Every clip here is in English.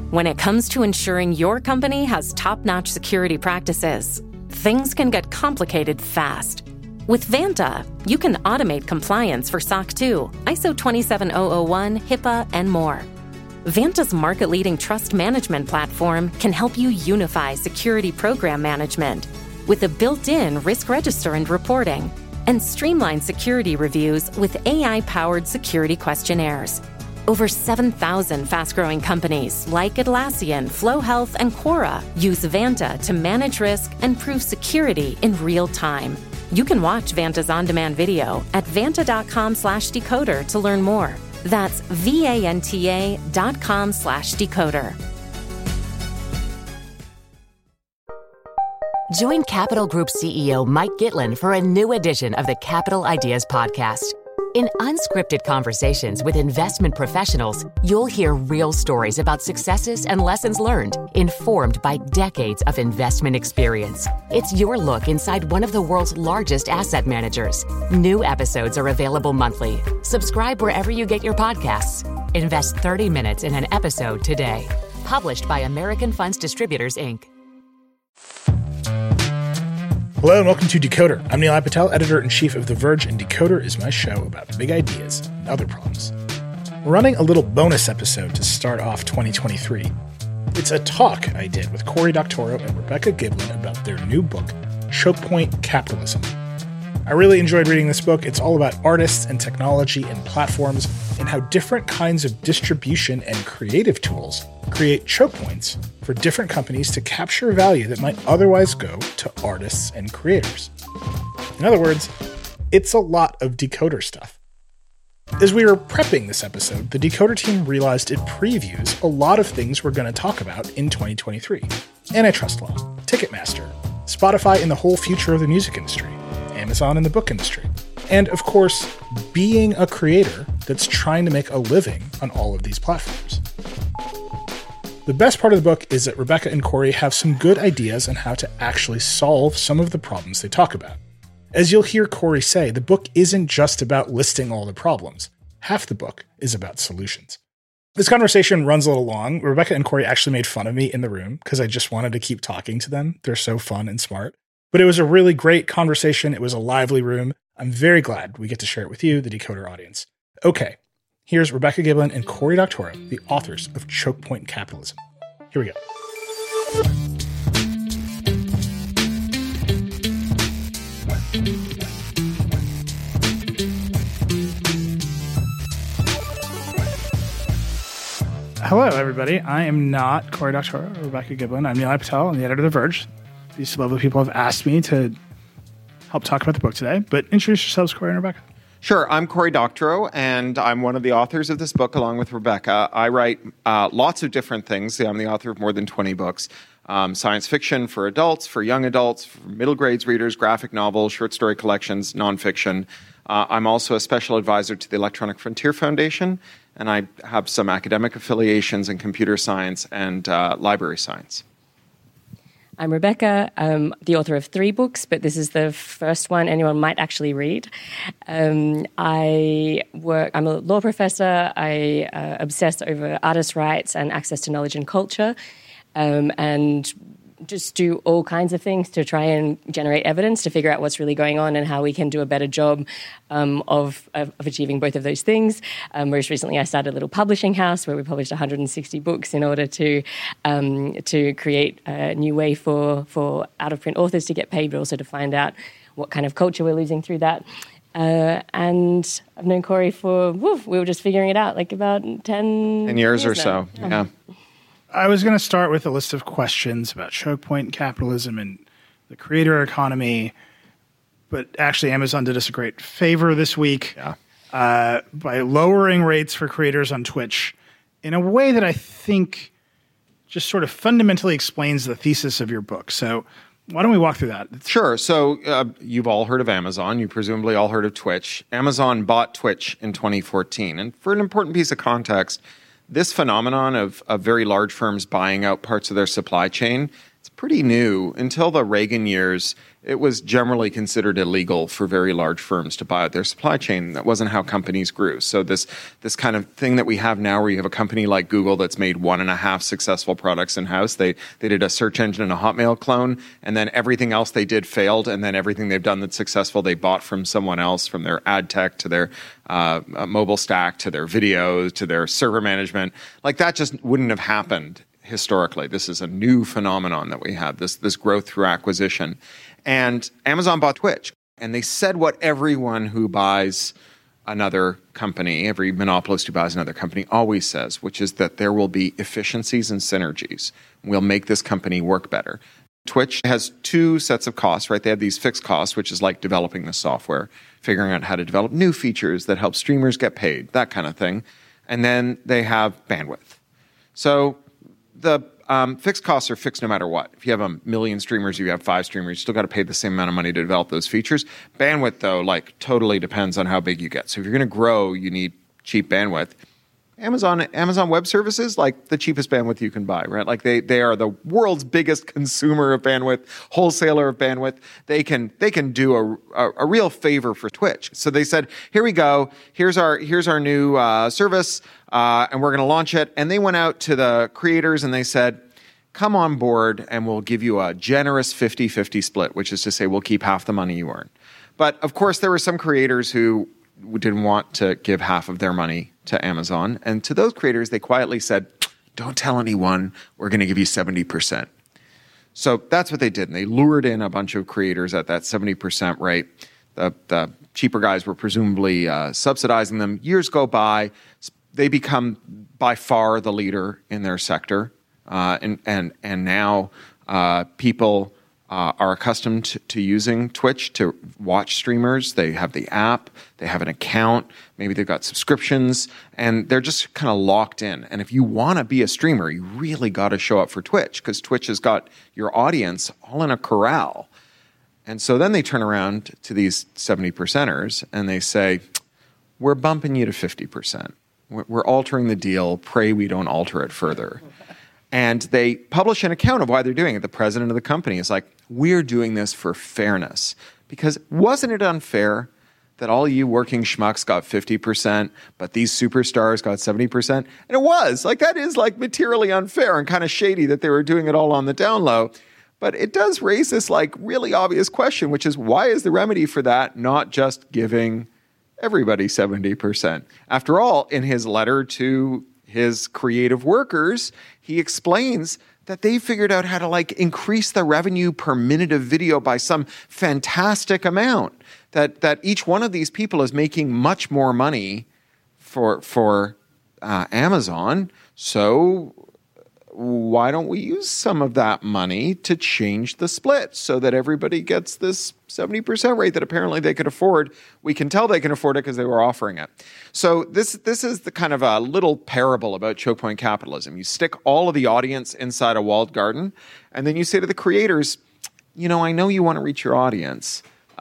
When it comes to ensuring your company has top-notch security practices, things can get complicated fast. With Vanta, you can automate compliance for SOC 2, ISO 27001, HIPAA, and more. Vanta's market-leading trust management platform can help you unify security program management with a built-in risk register and reporting, and streamline security reviews with AI-powered security questionnaires. Over 7,000 fast-growing companies like Atlassian, Flow Health, and Quora use Vanta to manage risk and prove security in real time. You can watch Vanta's on-demand video at vanta.com/decoder to learn more. That's vanta.com/decoder. Join Capital Group CEO Mike Gitlin for a new edition of the Capital Ideas Podcast. In unscripted conversations with investment professionals, you'll hear real stories about successes and lessons learned, informed by decades of investment experience. It's your look inside one of the world's largest asset managers. New episodes are available monthly. Subscribe wherever you get your podcasts. Invest 30 minutes in an episode today. Published by American Funds Distributors, Inc. Hello and welcome to Decoder. I'm Nilay Patel, editor-in-chief of The Verge, and Decoder is my show about big ideas and other problems. We're running a little bonus episode to start off 2023. It's a talk I did with Cory Doctorow and Rebecca Giblin about their new book, Choke Point Capitalism. I really enjoyed reading this book. It's all about artists and technology and platforms and how different kinds of distribution and creative tools create choke points for different companies to capture value that might otherwise go to artists and creators. In other words, it's a lot of Decoder stuff. As we were prepping this episode, the Decoder team realized it previews a lot of things we're going to talk about in 2023. Antitrust law, Ticketmaster, Spotify and the whole future of the music industry, Amazon and the book industry, and of course, being a creator that's trying to make a living on all of these platforms. The best part of the book is that Rebecca and Cory have some good ideas on how to actually solve some of the problems they talk about. As you'll hear Cory say, the book isn't just about listing all the problems. Half the book is about solutions. This conversation runs a little long. Rebecca and Cory actually made fun of me in the room because I just wanted to keep talking to them. They're so fun and smart. But it was a really great conversation. It was a lively room. I'm very glad we get to share it with you, the Decoder audience. Okay, here's Rebecca Giblin and Cory Doctorow, the authors of Choke Point Capitalism. Here we go. Hello, everybody. I am not Cory Doctorow or Rebecca Giblin. I'm Nilay Patel. I'm the editor of The Verge. These lovely people have asked me to help talk about the book today. But introduce yourselves, Cory and Rebecca. Sure. I'm Cory Doctorow, and I'm one of the authors of this book along with Rebecca. I write lots of different things. I'm the author of more than 20 books. Science fiction for adults, for young adults, for middle grades readers, graphic novels, short story collections, nonfiction. I'm also a special advisor to the Electronic Frontier Foundation, and I have some academic affiliations in computer science and library science. I'm Rebecca. I'm the author of 3 books, but this is the first one anyone might actually read. I'm a law professor. I obsess over artists' rights and access to knowledge and culture, and just do all kinds of things to try and generate evidence to figure out what's really going on and how we can do a better job of achieving both of those things. Most recently, I started a little publishing house where we published 160 books in order to create a new way for out-of-print authors to get paid, but also to find out what kind of culture we're losing through that. And I've known Cory for, we were just figuring it out, like about 10 years or now. so, yeah. I was going to start with a list of questions about choke point capitalism and the creator economy, but actually Amazon did us a great favor this week by lowering rates for creators on Twitch in a way that I think just sort of fundamentally explains the thesis of your book. So why don't we walk through that? Sure. So you've all heard of Amazon. You presumably all heard of Twitch. Amazon bought Twitch in 2014. And for an important piece of context, this phenomenon of very large firms buying out parts of their supply chain, it's pretty new. Until the Reagan years, it was generally considered illegal for very large firms to buy out their supply chain. That wasn't how companies grew. So this kind of thing that we have now, where you have a company like Google that's made 1.5 successful products in-house. They did a search engine and a Hotmail clone, and then everything else they did failed, and then everything they've done that's successful they bought from someone else, from their ad tech to their mobile stack to their videos to their server management. Like, that just wouldn't have happened historically. This is a new phenomenon that we have, this growth through acquisition. And Amazon bought Twitch, and they said what everyone who buys another company, every monopolist who buys another company always says, which is that there will be efficiencies and synergies. We'll make this company work better. Twitch has two sets of costs, right? They have these fixed costs, which is like developing the software, figuring out how to develop new features that help streamers get paid, that kind of thing. And then they have bandwidth. So the fixed costs are fixed no matter what. If you have 1 million streamers, you have 5 streamers, you still got to pay the same amount of money to develop those features. Bandwidth, though, like, totally depends on how big you get. So if you're going to grow, you need cheap bandwidth. Amazon Web Services, like, the cheapest bandwidth you can buy, right? Like, they are the world's biggest consumer of bandwidth, wholesaler of bandwidth. They can do a real favor for Twitch. So they said, here we go. Here's our new service, and we're going to launch it. And they went out to the creators and they said, come on board and we'll give you a generous 50-50 split, which is to say we'll keep half the money you earn. But of course, there were some creators who didn't want to give half of their money to Amazon. And to those creators, they quietly said, don't tell anyone, we're going to give you 70%. So that's what they did. And they lured in a bunch of creators at that 70% rate. The cheaper guys were presumably subsidizing them. Years go by. They become by far the leader in their sector. And now people are accustomed to using Twitch to watch streamers. They have the app, they have an account, maybe they've got subscriptions, and they're just kind of locked in. And if you want to be a streamer, you really got to show up for Twitch, because Twitch has got your audience all in a corral. And so then they turn around to these 70%ers and they say, we're bumping you to 50%. We're altering the deal. Pray we don't alter it further. And they publish an account of why they're doing it. The president of the company is like, we're doing this for fairness. Because wasn't it unfair that all you working schmucks got 50%, but these superstars got 70%? And it was. Like, that is, like, materially unfair and kind of shady that they were doing it all on the down low. But it does raise this, like, really obvious question, which is, why is the remedy for that not just giving everybody 70%? After all, in his letter to his creative workers, he explains that they figured out how to, like, increase the revenue per minute of video by some fantastic amount. That each one of these people is making much more money for Amazon. So why don't we use some of that money to change the split so that everybody gets this 70% rate that apparently they could afford? We can tell they can afford it because they were offering it. So this is the kind of a little parable about choke point capitalism. You stick all of the audience inside a walled garden, and then you say to the creators, you know, I know you want to reach your audience,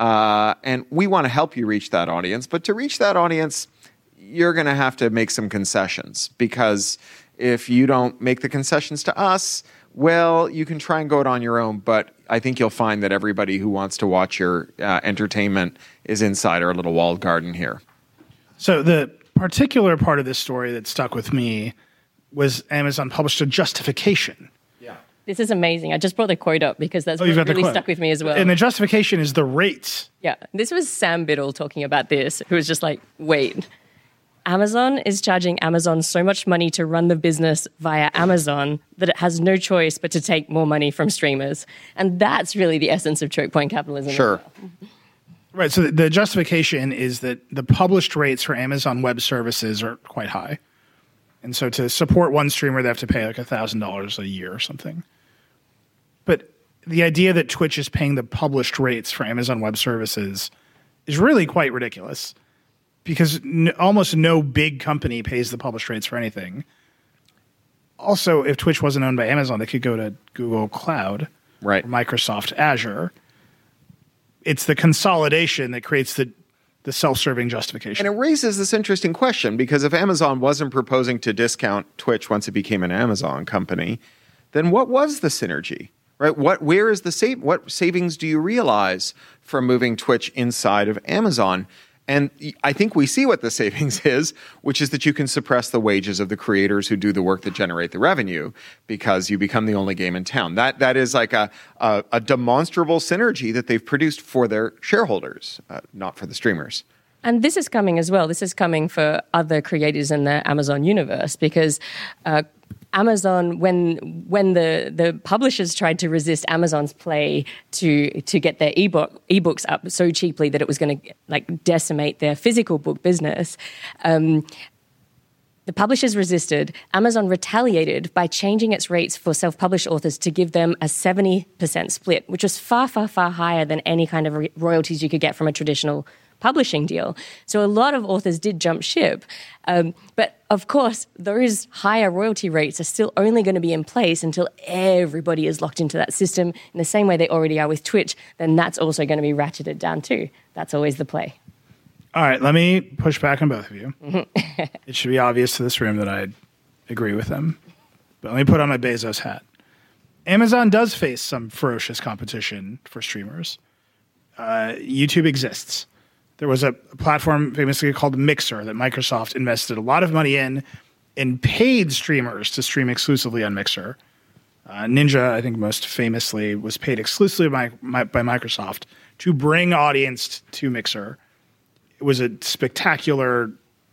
and we want to help you reach that audience, but to reach that audience, you're going to have to make some concessions, because if you don't make the concessions to us, well, you can try and go it on your own, but I think you'll find that everybody who wants to watch your entertainment is inside our little walled garden here. So the particular part of this story that stuck with me was Amazon published a justification. Yeah. This is amazing. I just brought the quote up because that's what really stuck with me as well. And the justification is the rates. Yeah. This was Sam Biddle talking about this, who was just like, wait, Amazon is charging Amazon so much money to run the business via Amazon that it has no choice but to take more money from streamers. And that's really the essence of choke point capitalism. Sure. Right. So the justification is that the published rates for Amazon Web Services are quite high. And so to support one streamer, they have to pay like $1,000 a year or something. But the idea that Twitch is paying the published rates for Amazon Web Services is really quite ridiculous, because almost no big company pays the published rates for anything. Also, if Twitch wasn't owned by Amazon, they could go to Google Cloud, right, or Microsoft Azure. It's the consolidation that creates the self-serving justification. And it raises this interesting question, because if Amazon wasn't proposing to discount Twitch once it became an Amazon company, then what was the synergy? right? Where is the what savings do you realize from moving Twitch inside of Amazon? And I think we see what the savings is, which is that you can suppress the wages of the creators who do the work that generate the revenue because you become the only game in town. That is like a demonstrable synergy that they've produced for their shareholders, not for the streamers. And this is coming as well. This is coming for other creators in the Amazon universe because Amazon, when the publishers tried to resist Amazon's play to get their ebooks up so cheaply that it was going to decimate their physical book business, the publishers resisted. Amazon retaliated by changing its rates for self-published authors to give them a 70% split, which was far, far, far higher than any kind of royalties you could get from a traditional publishing deal. So a lot of authors did jump ship. But of course, those higher royalty rates are still only going to be in place until everybody is locked into that system in the same way they already are with Twitch. Then that's also going to be ratcheted down too. That's always the play. All right, let me push back on both of you. It should be obvious to this room that I agree with them. But let me put on my Bezos hat. Amazon does face some ferocious competition for streamers. YouTube exists. There was a platform famously called Mixer that Microsoft invested a lot of money in paid streamers to stream exclusively on Mixer. Ninja, I think most famously, was paid exclusively by Microsoft to bring audience to Mixer. It was a spectacular,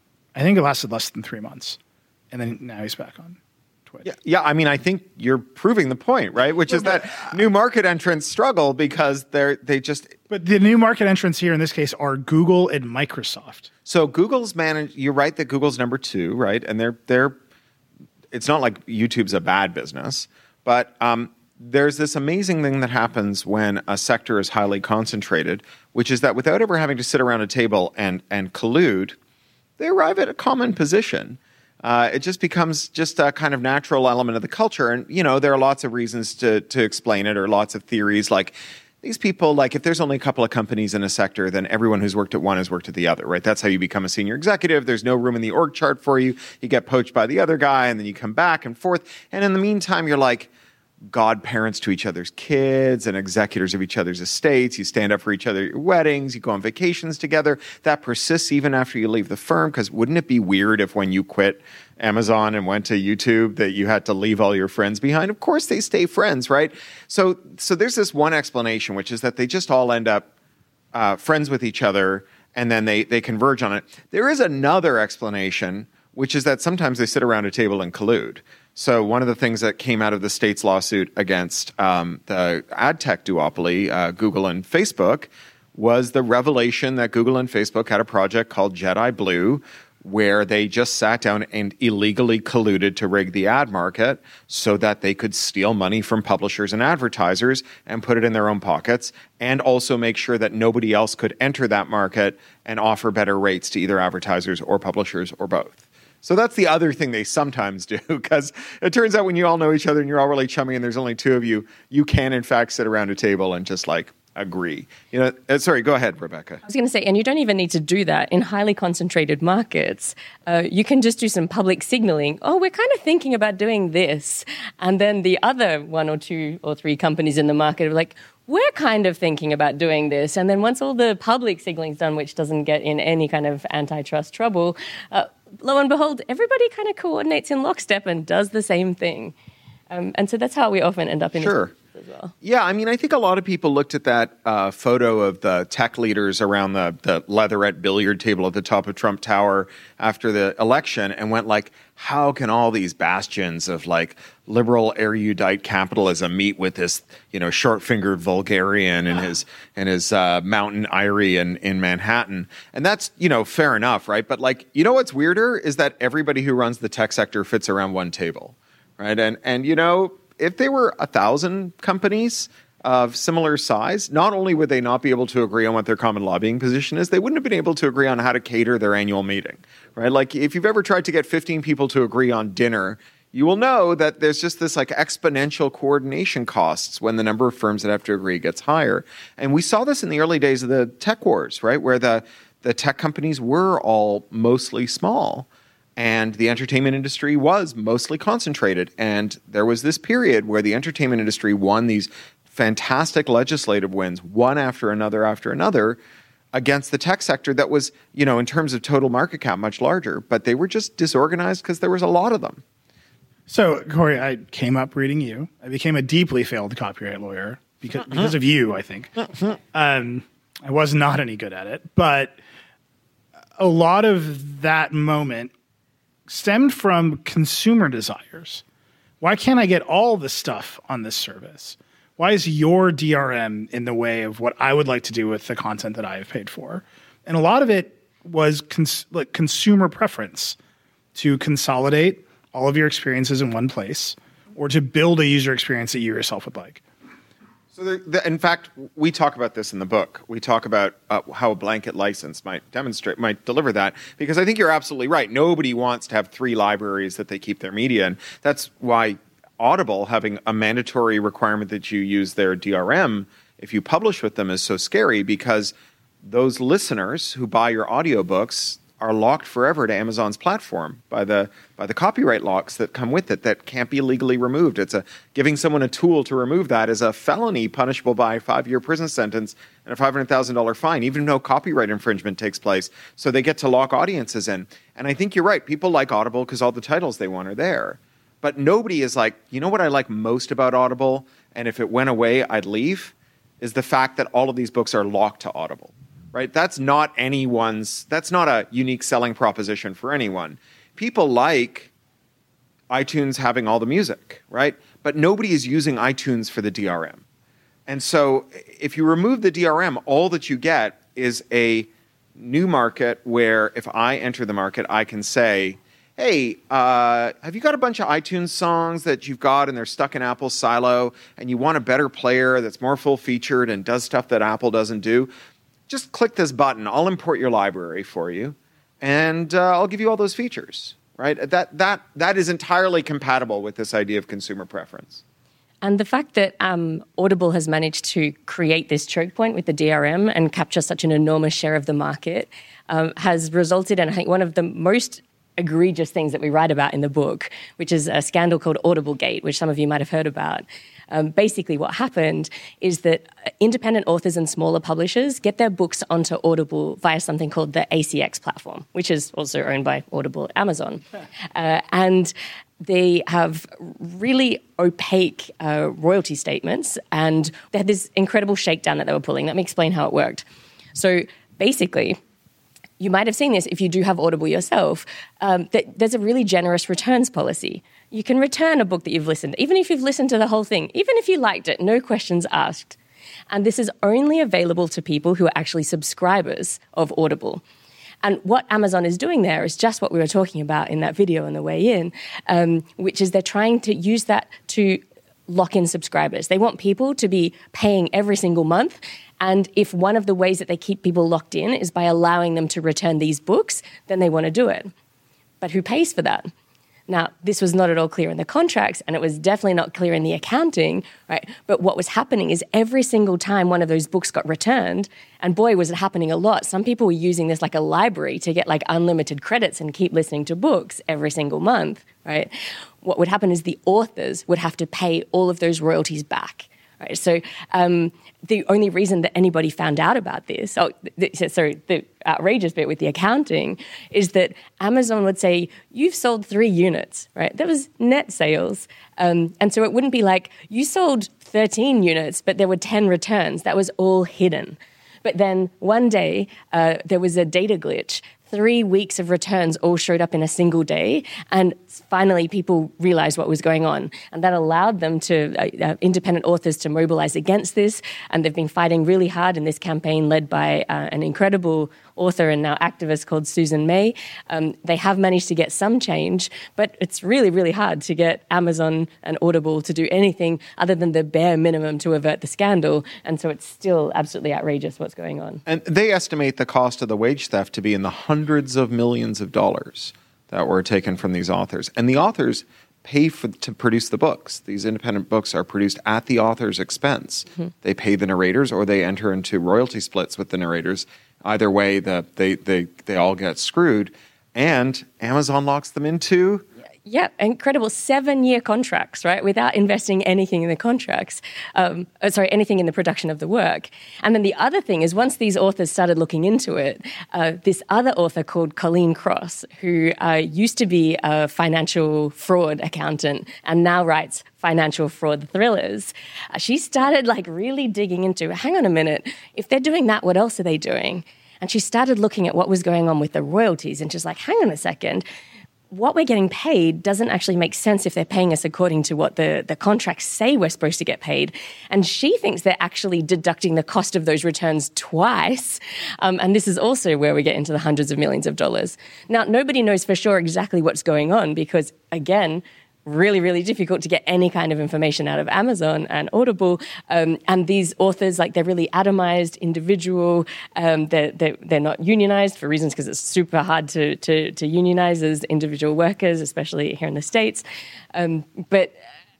I think it lasted less than 3 months. And then now he's back on Twitch. Yeah. I mean, I think you're proving the point, right? Which is that new market entrants struggle because they just... But the new market entrants here in this case are Google and Microsoft. So Google's you're right that Google's number 2, right? And they're it's not like YouTube's a bad business, but there's this amazing thing that happens when a sector is highly concentrated, which is that without ever having to sit around a table and collude, they arrive at a common position. It just becomes just a kind of natural element of the culture. And, there are lots of reasons to explain it, or lots of theories. Like these people, if there's only a couple of companies in a sector, then everyone who's worked at one has worked at the other, right? That's how you become a senior executive. There's no room in the org chart for you. You get poached by the other guy, and then you come back and forth. And in the meantime, you're like godparents to each other's kids and executors of each other's estates. You stand up for each other at your weddings. You go on vacations together. That persists even after you leave the firm, because wouldn't it be weird if when you quit Amazon and went to YouTube that you had to leave all your friends behind? Of course they stay friends, right? So there's this one explanation, which is that they just all end up friends with each other, and then they converge on it. There is another explanation, which is that sometimes they sit around a table and collude. So one of the things that came out of the state's lawsuit against the ad tech duopoly, Google and Facebook, was the revelation that Google and Facebook had a project called Jedi Blue, where they just sat down and illegally colluded to rig the ad market so that they could steal money from publishers and advertisers and put it in their own pockets, and also make sure that nobody else could enter that market and offer better rates to either advertisers or publishers or both. So that's the other thing they sometimes do, because it turns out when you all know each other and you're all really chummy and there's only 2 of you, you can in fact sit around a table and just agree. Sorry, go ahead, Rebecca. I was going to say, and you don't even need to do that in highly concentrated markets. You can just do some public signaling. Oh, we're kind of thinking about doing this. And then the other 1 or 2 or 3 companies in the market are like, we're kind of thinking about doing this. And then once all the public signaling's done, which doesn't get in any kind of antitrust trouble, lo and behold, everybody kind of coordinates in lockstep and does the same thing. And so that's how we often end up in this as well. Yeah, I mean, I think a lot of people looked at that photo of the tech leaders around the leatherette billiard table at the top of Trump Tower after the election and went like, how can all these bastions of liberal erudite capitalism meet with this, short-fingered vulgarian and his mountain eyrie in Manhattan? And that's, fair enough, right? But what's weirder is that everybody who runs the tech sector fits around one table, right? And if they were 1,000 companies of similar size, not only would they not be able to agree on what their common lobbying position is, they wouldn't have been able to agree on how to cater their annual meeting, right? If you've ever tried to get 15 people to agree on dinner, you will know that there's just this exponential coordination costs when the number of firms that have to agree gets higher. And we saw this in the early days of the tech wars, right? Where the tech companies were all mostly small. And the entertainment industry was mostly concentrated. And there was this period where the entertainment industry won these fantastic legislative wins, one after another, against the tech sector that was, in terms of total market cap, much larger. But they were just disorganized because there was a lot of them. So, Corey, I came up reading you. I became a deeply failed copyright lawyer because of you, I think. I was not any good at it. But a lot of that moment stemmed from consumer desires. Why can't I get all the stuff on this service? Why is your DRM in the way of what I would like to do with the content that I have paid for? And a lot of it was consumer preference to consolidate all of your experiences in one place or to build a user experience that you yourself would like. So, in fact, we talk about this in the book. We talk about how a blanket license might deliver that, because I think you're absolutely right. Nobody wants to have 3 libraries that they keep their media in. That's why Audible having a mandatory requirement that you use their DRM if you publish with them is so scary, because those listeners who buy your audiobooks are locked forever to Amazon's platform by the copyright locks that come with it that can't be legally removed. Giving someone a tool to remove that is a felony punishable by a 5-year prison sentence and a $500,000 fine, even though copyright infringement takes place. So they get to lock audiences in. And I think you're right. People like Audible because all the titles they want are there. But nobody is like, what I like most about Audible, and if it went away, I'd leave, is the fact that all of these books are locked to Audible. Right? That's not a unique selling proposition for anyone. People like iTunes having all the music, right? But nobody is using iTunes for the DRM. And so if you remove the DRM, all that you get is a new market where if I enter the market, I can say, hey, have you got a bunch of iTunes songs that you've got and they're stuck in Apple's silo and you want a better player that's more full-featured and does stuff that Apple doesn't do? Just click this button. I'll import your library for you, and I'll give you all those features, right? That is entirely compatible with this idea of consumer preference. And the fact that Audible has managed to create this choke point with the DRM and capture such an enormous share of the market has resulted in, I think, one of the most egregious things that we write about in the book, which is a scandal called AudibleGate, which some of you might have heard about. Basically, what happened is that independent authors and smaller publishers get their books onto Audible via something called the ACX platform, which is also owned by Audible at Amazon. And they have really opaque royalty statements, and they had this incredible shakedown that they were pulling. Let me explain how it worked. So basically, you might have seen this if you do have Audible yourself, that there's a really generous returns policy. You can return a book that you've listened, even if you've listened to the whole thing, even if you liked it, no questions asked. And this is only available to people who are actually subscribers of Audible. And what Amazon is doing there is just what we were talking about in that video on the way in, which is they're trying to use that to lock in subscribers. They want people to be paying every single month. And if one of the ways that they keep people locked in is by allowing them to return these books, then they want to do it. But who pays for that? Now, this was not at all clear in the contracts, and it was definitely not clear in the accounting, right? But what was happening is every single time one of those books got returned, and boy, was it happening a lot. Some people were using this like a library to get like unlimited credits and keep listening to books every single month, right? What would happen is the authors would have to pay all of those royalties back. Right, so the only reason that anybody found out about this, the outrageous bit with the accounting, is that Amazon would say, you've sold 3 units, right? That was net sales. And so it wouldn't be like, you sold 13 units, but there were 10 returns. That was all hidden. But then one day, there was a data glitch. 3 weeks of returns all showed up in a single day, and finally people realized what was going on. And that allowed them to, independent authors, to mobilize against this, and they've been fighting really hard in this campaign led by an incredible author and now activist called Susan May. They have managed to get some change, but it's really, really hard to get Amazon and Audible to do anything other than the bare minimum to avert the scandal, and so it's still absolutely outrageous what's going on. And they estimate the cost of the wage theft to be in the hundreds of millions of dollars that were taken from these authors. And the authors pay to produce the books. These independent books are produced at the author's expense. Mm-hmm. They pay the narrators, or they enter into royalty splits with the narrators. Either way, they all get screwed. And Amazon locks them into... Yeah, incredible 7-year contracts, right? Without investing anything in the contracts, anything in the production of the work. And then the other thing is once these authors started looking into it, this other author called Colleen Cross, who used to be a financial fraud accountant and now writes financial fraud thrillers, she started really digging into, hang on a minute, if they're doing that, what else are they doing? And she started looking at what was going on with the royalties and just hang on a second, what we're getting paid doesn't actually make sense if they're paying us according to what the contracts say we're supposed to get paid. And she thinks they're actually deducting the cost of those returns twice. And this is also where we get into the hundreds of millions of dollars. Now, nobody knows for sure exactly what's going on because, again, really, really difficult to get any kind of information out of Amazon and Audible. And these authors, they're really atomized, individual. They're not unionized for reasons because it's super hard to unionize as individual workers, especially here in the States. But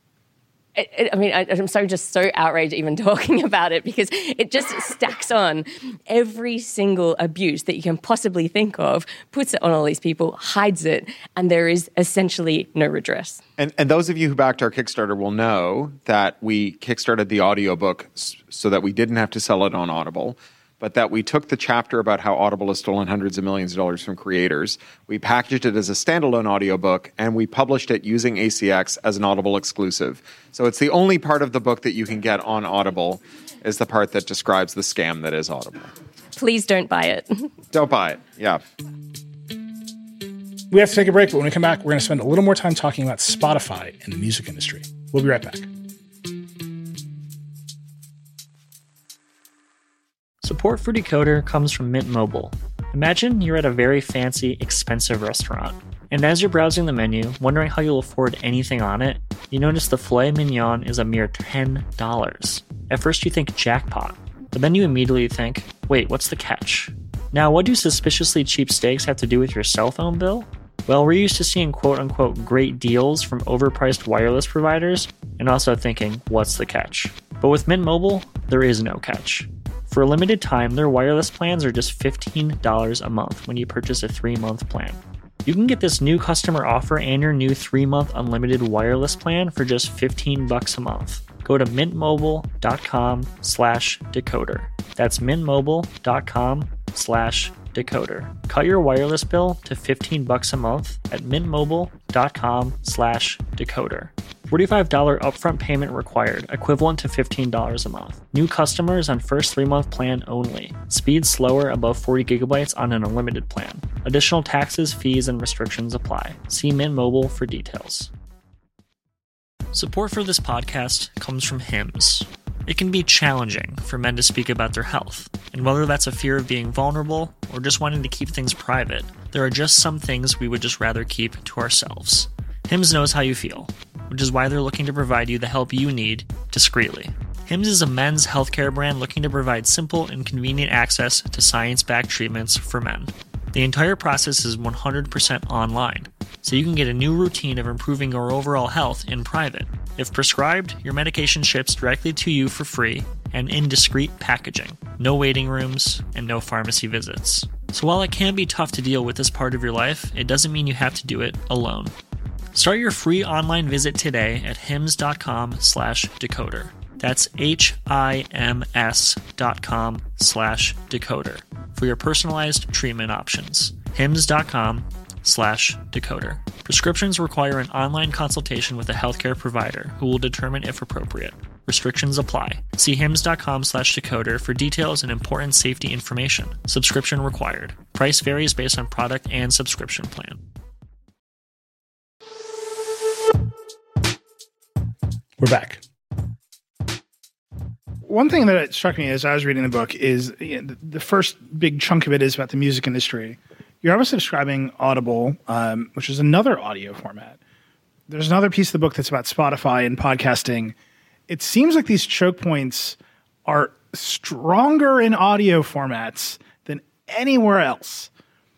I'm so outraged even talking about it because it just stacks on every single abuse that you can possibly think of, puts it on all these people, hides it, and there is essentially no redress. And those of you who backed our Kickstarter will know that we kickstarted the audiobook so that we didn't have to sell it on Audible, but that we took the chapter about how Audible has stolen hundreds of millions of dollars from creators, we packaged it as a standalone audiobook, and we published it using ACX as an Audible exclusive. So it's the only part of the book that you can get on Audible is the part that describes the scam that is Audible. Please don't buy it. Don't buy it, yeah. We have to take a break, but when we come back, we're going to spend a little more time talking about Spotify and the music industry. We'll be right back. Support for Decoder comes from Mint Mobile. Imagine you're at a very fancy, expensive restaurant, and as you're browsing the menu, wondering how you'll afford anything on it, you notice the filet mignon is a mere $10. At first you think jackpot, but then you immediately think, wait, what's the catch? Now, what do suspiciously cheap steaks have to do with your cell phone bill? Well, we're used to seeing quote-unquote great deals from overpriced wireless providers, and also thinking, what's the catch? But with Mint Mobile, there is no catch. For a limited time, their wireless plans are just $15 a month when you purchase a 3-month plan. You can get this new customer offer and your new 3-month unlimited wireless plan for just $15 a month. Go to mintmobile.com/decoder. That's mintmobile.com/decoder. Cut your wireless bill to $15 a month at mintmobile.com/decoder. $45 upfront payment required, equivalent to $15 a month. New customers on first 3-month plan only. Speed slower above 40 gigabytes on an unlimited plan. Additional taxes, fees, and restrictions apply. See Mint Mobile for details. Support for this podcast comes from Hims. It can be challenging for men to speak about their health, and whether that's a fear of being vulnerable or just wanting to keep things private, there are just some things we would just rather keep to ourselves. Hims knows how you feel, which is why they're looking to provide you the help you need discreetly. Hims is a men's healthcare brand looking to provide simple and convenient access to science-backed treatments for men. The entire process is 100% online, so you can get a new routine of improving your overall health in private. If prescribed, your medication ships directly to you for free and in discreet packaging. No waiting rooms and no pharmacy visits. So while it can be tough to deal with this part of your life, it doesn't mean you have to do it alone. Start your free online visit today at hims.com/decoder. That's HIMS.com/decoder for your personalized treatment options. hims.com/decoder. Prescriptions require an online consultation with a healthcare provider who will determine if appropriate. Restrictions apply. See hims.com/decoder for details and important safety information. Subscription required. Price varies based on product and subscription plan. We're back. One thing that struck me as I was reading the book is the first big chunk of it is about the music industry. You're obviously describing Audible, which is another audio format. There's another piece of the book that's about Spotify and podcasting. It seems like these choke points are stronger in audio formats than anywhere else.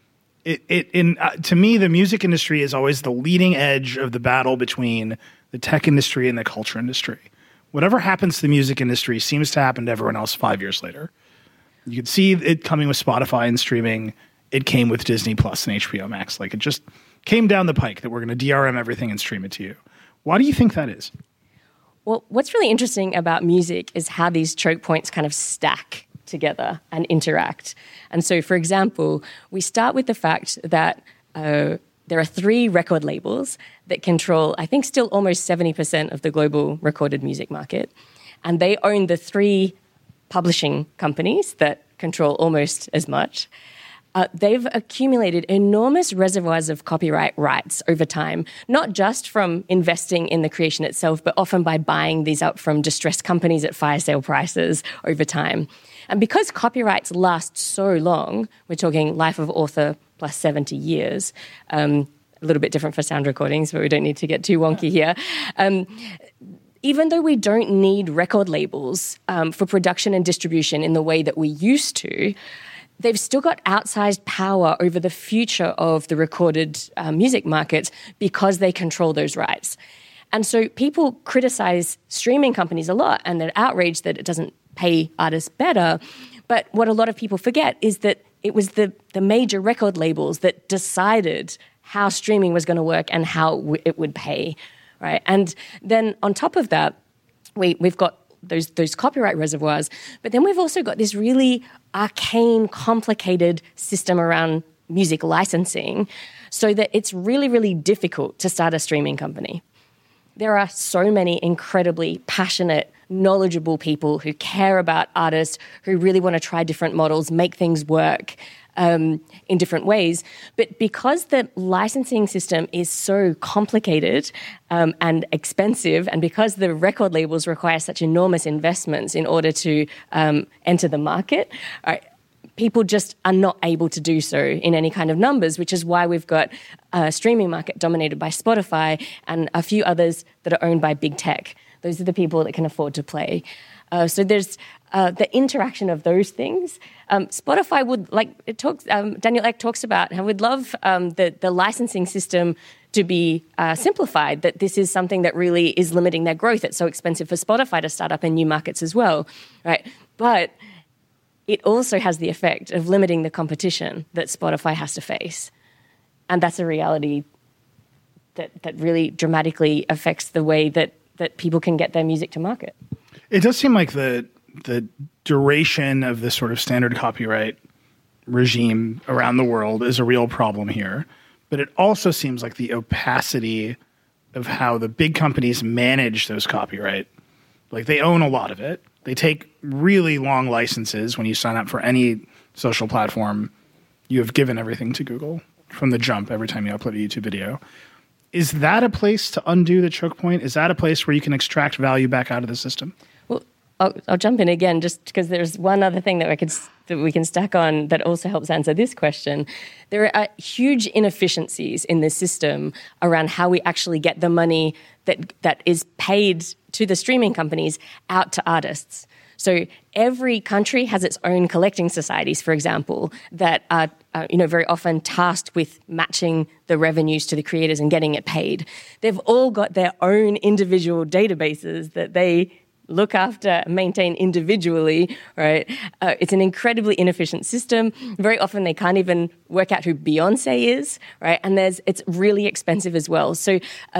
To me, the music industry is always the leading edge of the battle between the tech industry and the culture industry. Whatever happens to the music industry seems to happen to everyone else 5 years later. You can see it coming with Spotify and streaming. it came with Disney Plus and HBO Max. Like, it just came down the pike that we're going to DRM everything and stream it to you. Why do you think that is? Well, what's really interesting about music is how these choke points kind of stack together and interact. And so, for example, we start with the fact that there are 3 record labels that control, I think, still almost 70% of the global recorded music market. And they own the 3 publishing companies that control almost as much. They've accumulated enormous reservoirs of copyright rights over time, not just from investing in the creation itself, but often by buying these up from distressed companies at fire sale prices over time. And because copyrights last so long, we're talking life of author plus 70 years, a little bit different for sound recordings, but we don't need to get too wonky here. Even though we don't need record labels for production and distribution in the way that we used to, they've still got outsized power over the future of the recorded music market because they control those rights. And so people criticize streaming companies a lot, and they're outraged that it doesn't pay artists better. But what a lot of people forget is that it was the major record labels that decided how streaming was going to work and how it would pay, right? And then on top of that, we've got those copyright reservoirs, but then we've also got this really arcane, complicated system around music licensing so that it's really, really difficult to start a streaming company. There are so many incredibly passionate, knowledgeable people who care about artists, who really want to try different models, make things work in different ways. But because the licensing system is so complicated and expensive, and because the record labels require such enormous investments in order to enter the market, people just are not able to do so in any kind of numbers, which is why we've got a streaming market dominated by Spotify and a few others that are owned by big tech. Those are the people that can afford to play. So there's the interaction of those things. Spotify would, Daniel Ek talks about how we'd love the licensing system to be simplified, that this is something that really is limiting their growth. It's so expensive for Spotify to start up in new markets as well, right? But it also has the effect of limiting the competition that Spotify has to face. And that's a reality that really dramatically affects the way that people can get their music to market. It does seem like the duration of this sort of standard copyright regime around the world is a real problem here. But it also seems like the opacity of how the big companies manage those copyright, like they own a lot of it. They take really long licenses. When you sign up for any social platform, you have given everything to Google from the jump every time you upload a YouTube video. Is that a place to undo the choke point? Is that a place where you can extract value back out of the system? Well, I'll jump in again just because there's one other thing that we can stack on that also helps answer this question. There are huge inefficiencies in this system around how we actually get the money that is paid to the streaming companies out to artists. So every country has its own collecting societies, for example, that are very often tasked with matching the revenues to the creators and getting it paid. They've all got their own individual databases that they look after and maintain individually, right? It's an incredibly inefficient system. Very often they can't even work out who Beyonce is, right? And it's really expensive as well. So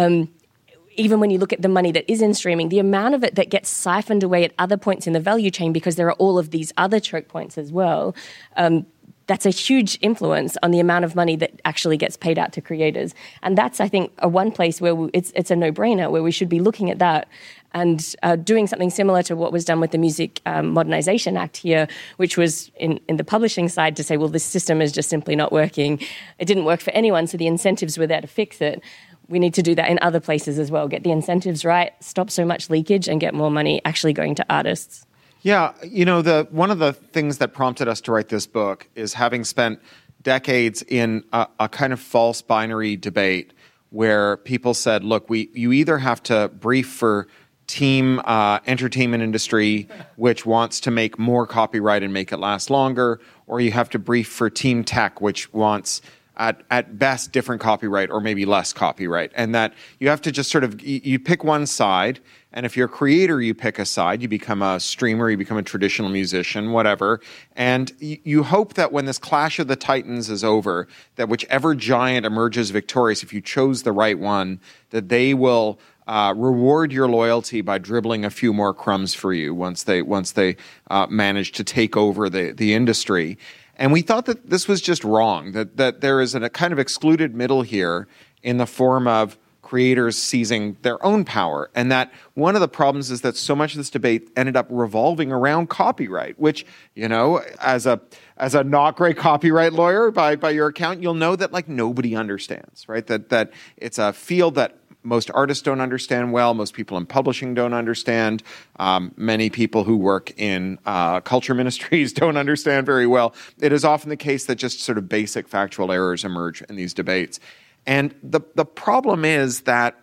even when you look at the money that is in streaming, the amount of it that gets siphoned away at other points in the value chain because there are all of these other choke points as well, that's a huge influence on the amount of money that actually gets paid out to creators. And that's, I think, one place where it's a no-brainer, where we should be looking at that and doing something similar to what was done with the Music Modernization Act here, which was in the publishing side to say, well, this system is just simply not working. It didn't work for anyone, so the incentives were there to fix it. We need to do that in other places as well. Get the incentives right, stop so much leakage, and get more money actually going to artists. Yeah, one of the things that prompted us to write this book is having spent decades in a kind of false binary debate where people said, look, you either have to brief for team entertainment industry, which wants to make more copyright and make it last longer, or you have to brief for team tech, which wants at best different copyright or maybe less copyright, and that you have to just sort of you pick one side, and if you're a creator you pick a side, you become a streamer, you become a traditional musician, whatever, and you hope that when this clash of the titans is over, that whichever giant emerges victorious, if you chose the right one, that they will reward your loyalty by dribbling a few more crumbs for you once they manage to take over the industry. And we thought that this was just wrong, that there is a kind of excluded middle here in the form of creators seizing their own power. And that one of the problems is that so much of this debate ended up revolving around copyright, which, as a not great copyright lawyer by your account, you'll know that like nobody understands, right? That it's a field that most artists don't understand well. Most people in publishing don't understand. Many people who work in culture ministries don't understand very well. It is often the case that just sort of basic factual errors emerge in these debates. And the problem is that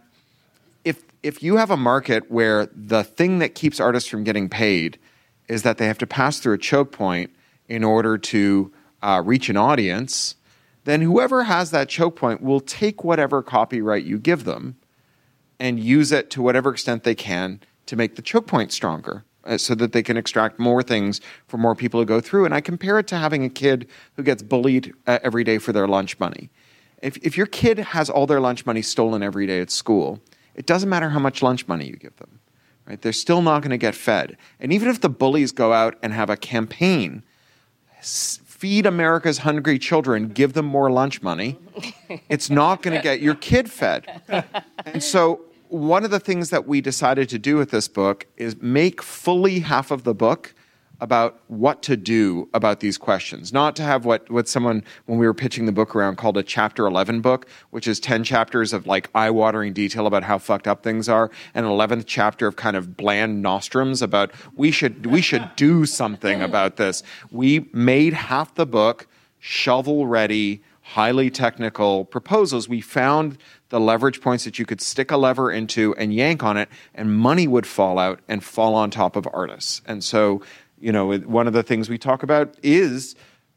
if you have a market where the thing that keeps artists from getting paid is that they have to pass through a choke point in order to reach an audience, then whoever has that choke point will take whatever copyright you give them and use it to whatever extent they can to make the choke point stronger so that they can extract more things for more people to go through. And I compare it to having a kid who gets bullied every day for their lunch money. If your kid has all their lunch money stolen every day at school, it doesn't matter how much lunch money you give them, right? They're still not going to get fed. And even if the bullies go out and have a campaign, feed America's hungry children, give them more lunch money, it's not going to get your kid fed. And so one of the things that we decided to do with this book is make fully half of the book about what to do about these questions. Not to have what someone, when we were pitching the book around, called a Chapter 11 book, which is 10 chapters of like eye-watering detail about how fucked up things are, and an 11th chapter of kind of bland nostrums about we should do something about this. We made half the book shovel-ready, highly technical proposals. We found the leverage points that you could stick a lever into and yank on it, and money would fall out and fall on top of artists. And so, one of the things we talk about is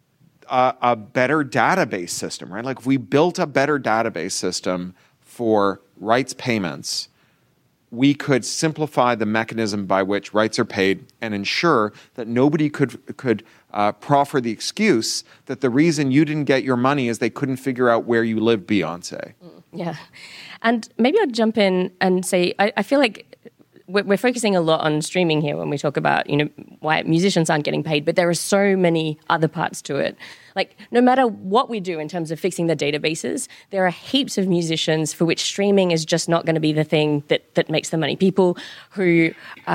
a better database system, right? Like if we built a better database system for rights payments, we could simplify the mechanism by which rights are paid and ensure that nobody could proffer the excuse that the reason you didn't get your money is they couldn't figure out where you live, Beyonce. Yeah. And maybe I'd jump in and say, I feel like we're focusing a lot on streaming here when we talk about, why musicians aren't getting paid, but there are so many other parts to it. Like, no matter what we do in terms of fixing the databases, there are heaps of musicians for which streaming is just not going to be the thing that makes the money. People who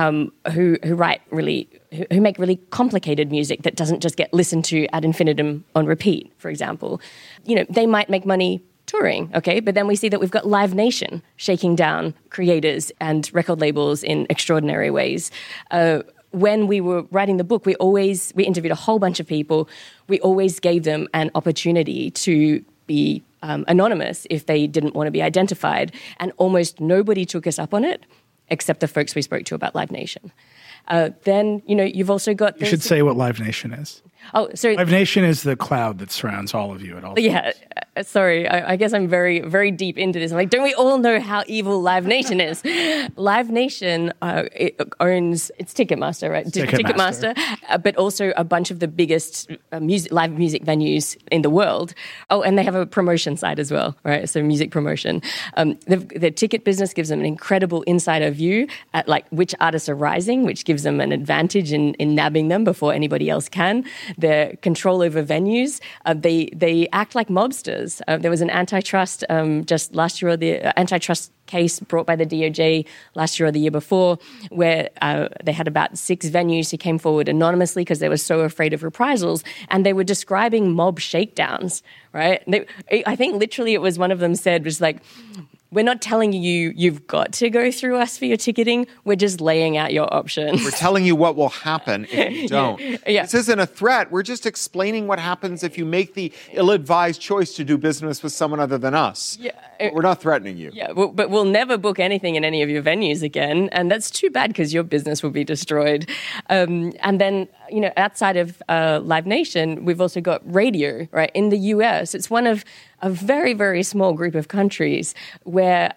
write who make really complicated music that doesn't just get listened to ad infinitum on repeat, for example. They might make money touring, okay? But then we see that we've got Live Nation shaking down creators and record labels in extraordinary ways. When we were writing the book, we interviewed a whole bunch of people. We always gave them an opportunity to be anonymous if they didn't want to be identified. And almost nobody took us up on it, except the folks we spoke to about Live Nation. Then, you've also got... You should say what Live Nation is. Oh, so Live Nation is the cloud that surrounds all of you at all times. Yeah, sorry. I guess I'm very, very deep into this. I'm like, don't we all know how evil Live Nation is? Live Nation owns, it's Ticketmaster, right? Ticketmaster, but also a bunch of the biggest live music venues in the world. Oh, and they have a promotion side as well, right? So music promotion. The ticket business gives them an incredible insider view at like which artists are rising, which gives them an advantage in nabbing them before anybody else can. Their control over venues, they act like mobsters. There was an antitrust just last year, or the antitrust case brought by the DOJ last year or the year before, where they had about 6 venues who came forward anonymously because they were so afraid of reprisals, and they were describing mob shakedowns, right? I think literally it was one of them said, was like, we're not telling you you've got to go through us for your ticketing. We're just laying out your options. We're telling you what will happen if you don't. Yeah. This isn't a threat. We're just explaining what happens if you make the ill-advised choice to do business with someone other than us. Yeah. We're not threatening you. Yeah, but we'll never book anything in any of your venues again. And that's too bad because your business will be destroyed. And then outside of Live Nation, we've also got radio, right? In the US, it's one of a very, very small group of countries where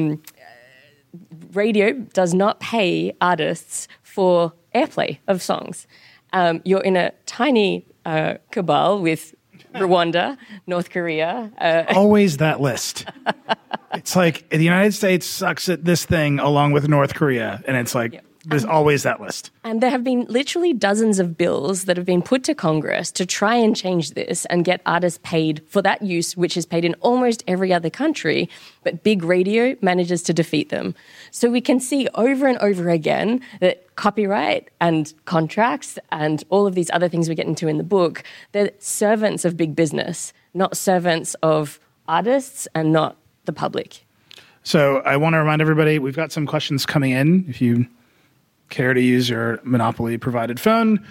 radio does not pay artists for airplay of songs. You're in a tiny cabal with Rwanda, North Korea. Always that list. It's like the United States sucks at this thing along with North Korea. And it's like, there's always that list. And there have been literally dozens of bills that have been put to Congress to try and change this and get artists paid for that use, which is paid in almost every other country. But big radio manages to defeat them. So we can see over and over again that copyright and contracts and all of these other things we get into in the book, they're servants of big business, not servants of artists and not the public. So I want to remind everybody, we've got some questions coming in. If you care to use your Monopoly provided phone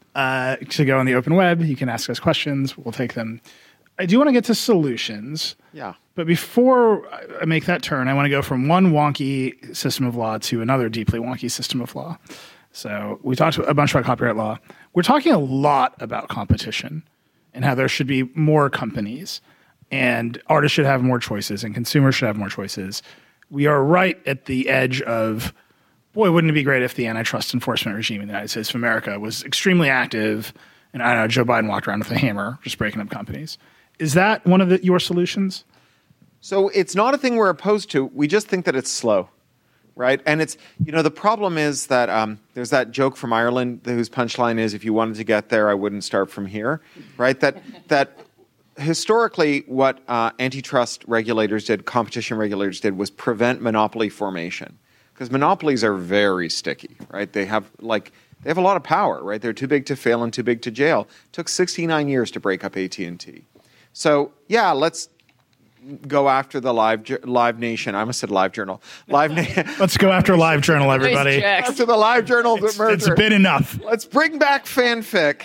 to go on the open web, you can ask us questions. We'll take them. I do want to get to solutions. Yeah. But before I make that turn, I want to go from one wonky system of law to another deeply wonky system of law. So we talked a bunch about copyright law. We're talking a lot about competition and how there should be more companies and artists should have more choices and consumers should have more choices. We are right at the edge of, boy, wouldn't it be great if the antitrust enforcement regime in the United States of America was extremely active and, I don't know, Joe Biden walked around with a hammer just breaking up companies. Is that one of your solutions? So it's not a thing we're opposed to. We just think that it's slow, right? And it's, the problem is that there's that joke from Ireland whose punchline is, if you wanted to get there, I wouldn't start from here, right? That historically what antitrust regulators did, competition regulators did, was prevent monopoly formation. Because monopolies are very sticky, right? They have a lot of power, right? They're too big to fail and too big to jail. It took 69 years to break up AT&T. So, yeah, let's go after the Live Nation. I almost said Live Journal. Let's go after Live Journal, everybody. After the Live Journal merger. It's been enough. Let's bring back fanfic.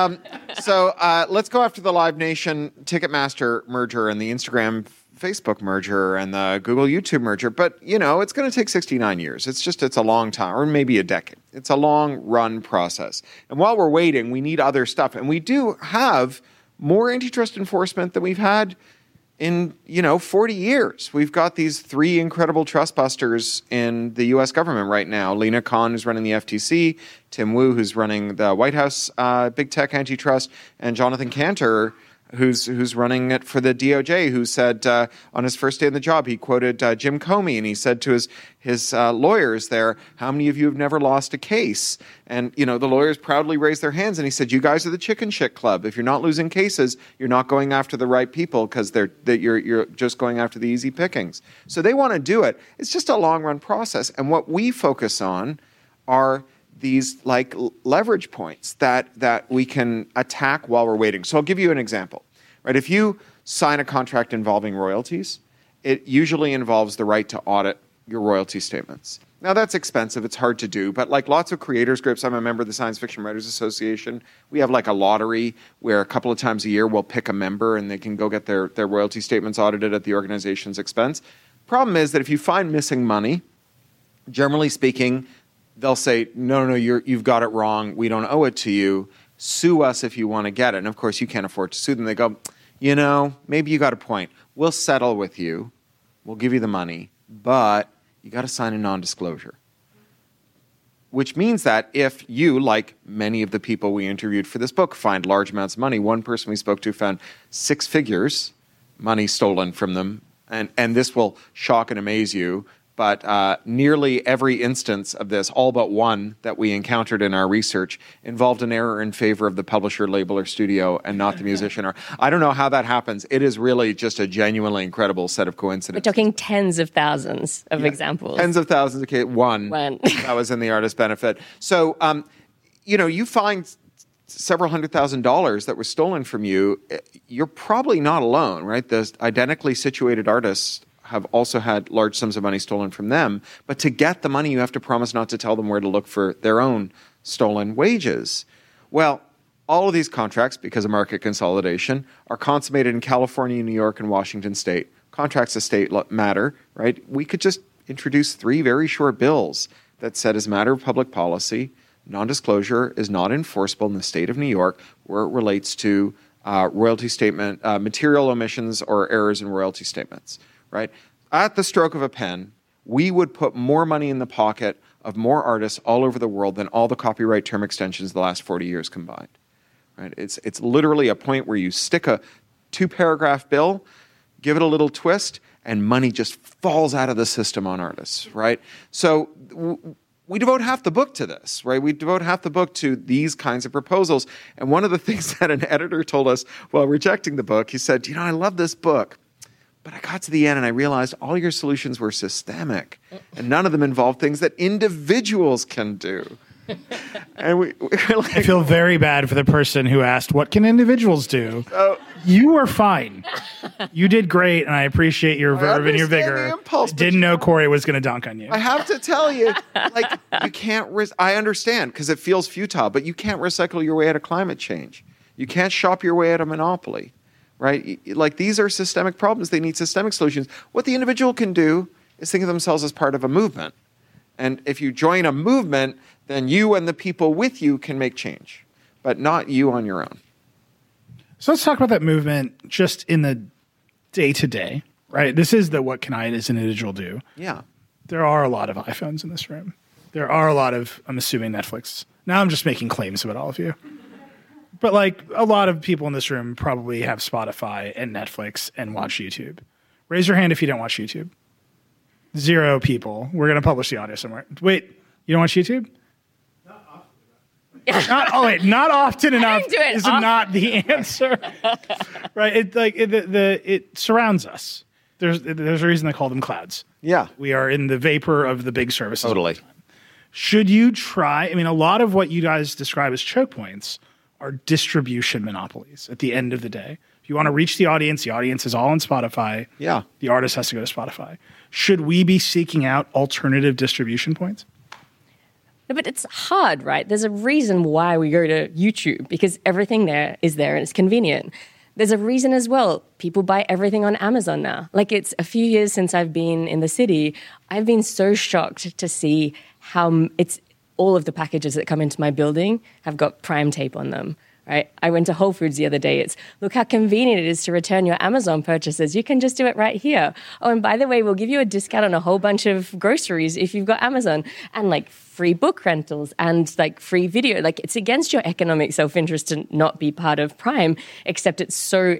So let's go after the Live Nation Ticketmaster merger and the Instagram Facebook merger and the Google YouTube merger. But, it's going to take 69 years. It's a long time, or maybe a decade. It's a long run process. And while we're waiting, we need other stuff. And we do have more antitrust enforcement than we've had in, 40 years. We've got these 3 incredible trust busters in the U.S. government right now. Lena Khan, who's running the FTC, Tim Wu, who's running the White House big tech antitrust, and Jonathan Kanter, who's running it for the DOJ, who said on his first day on the job, he quoted Jim Comey, and he said to his lawyers there, how many of you have never lost a case? And, the lawyers proudly raised their hands, and he said, you guys are the chicken shit club. If you're not losing cases, you're not going after the right people because you're just going after the easy pickings. So they want to do it. It's just a long-run process. And what we focus on are these leverage points that we can attack while we're waiting. So I'll give you an example, right? If you sign a contract involving royalties, it usually involves the right to audit your royalty statements. Now that's expensive, it's hard to do, but lots of creators groups, I'm a member of the Science Fiction Writers Association, we have a lottery where a couple of times a year we'll pick a member and they can go get their royalty statements audited at the organization's expense. Problem is that if you find missing money, generally speaking, they'll say, no, you've got it wrong. We don't owe it to you. Sue us if you want to get it. And, of course, you can't afford to sue them. They go, maybe you got a point. We'll settle with you. We'll give you the money. But you got to sign a non-disclosure. Which means that if you, like many of the people we interviewed for this book, find large amounts of money, one person we spoke to found 6 figures, money stolen from them. And this will shock and amaze you. But nearly every instance of this, all but one that we encountered in our research, involved an error in favor of the publisher, label, or studio and not the musician. Or I don't know how that happens. It is really just a genuinely incredible set of coincidences. We're talking tens of thousands of examples. Tens of thousands. Okay, one. That was in the artist benefit. So, you find several $100,000 that were stolen from you. You're probably not alone, right? The identically situated artists have also had large sums of money stolen from them. But to get the money, you have to promise not to tell them where to look for their own stolen wages. Well, all of these contracts, because of market consolidation, are consummated in California, New York, and Washington State. Contracts of state matter, right? We could just introduce 3 very short bills that said, as a matter of public policy, non-disclosure is not enforceable in the state of New York where it relates to royalty statement, material omissions or errors in royalty statements, right? At the stroke of a pen, we would put more money in the pocket of more artists all over the world than all the copyright term extensions the last 40 years combined, right? It's literally a point where you stick a 2-paragraph bill, give it a little twist, and money just falls out of the system on artists, right? So we devote half the book to this, right? We devote half the book to these kinds of proposals. And one of the things that an editor told us while rejecting the book, he said, I love this book, but I got to the end and I realized all your solutions were systemic and none of them involved things that individuals can do. And we're like, I feel very bad for the person who asked, what can individuals do? You were fine. You did great, and I appreciate your verve and your vigor. Impulse, didn't know Corey was going to dunk on you. I have to tell you, you can't I understand, because it feels futile, but you can't recycle your way out of climate change. You can't shop your way out of monopoly, right? Like, these are systemic problems. They need systemic solutions. What the individual can do is think of themselves as part of a movement. And if you join a movement, then you and the people with you can make change, but not you on your own. So let's talk about that movement just in the day-to-day, right? This is the what can I as an individual do. Yeah. There are a lot of iPhones in this room. There are a lot of, I'm assuming, Netflix. Now I'm just making claims about all of you. But like a lot of people in this room probably have Spotify and Netflix and watch YouTube. Raise your hand if you don't watch YouTube. 0 people. We're going to publish the audio somewhere. Wait, you don't watch YouTube? Not often enough is not the answer, right? It surrounds us. There's a reason they call them clouds. Yeah, we are in the vapor of the big services. Totally. Should you try? I mean, a lot of what you guys describe as choke points are distribution monopolies. At the end of the day, if you want to reach the audience is all on Spotify. Yeah, the artist has to go to Spotify. Should we be seeking out alternative distribution points? No, but it's hard, right? There's a reason why we go to YouTube, because everything there is there and it's convenient. There's a reason as well. People buy everything on Amazon now. Like, it's a few years since I've been in the city. I've been so shocked to see how it's all of the packages that come into my building have got Prime tape on them. Right? I went to Whole Foods the other day. Look how convenient it is to return your Amazon purchases. You can just do it right here. Oh, and by the way, we'll give you a discount on a whole bunch of groceries if you've got Amazon, and like free book rentals and like free video. Like, it's against your economic self-interest to not be part of Prime, except it's so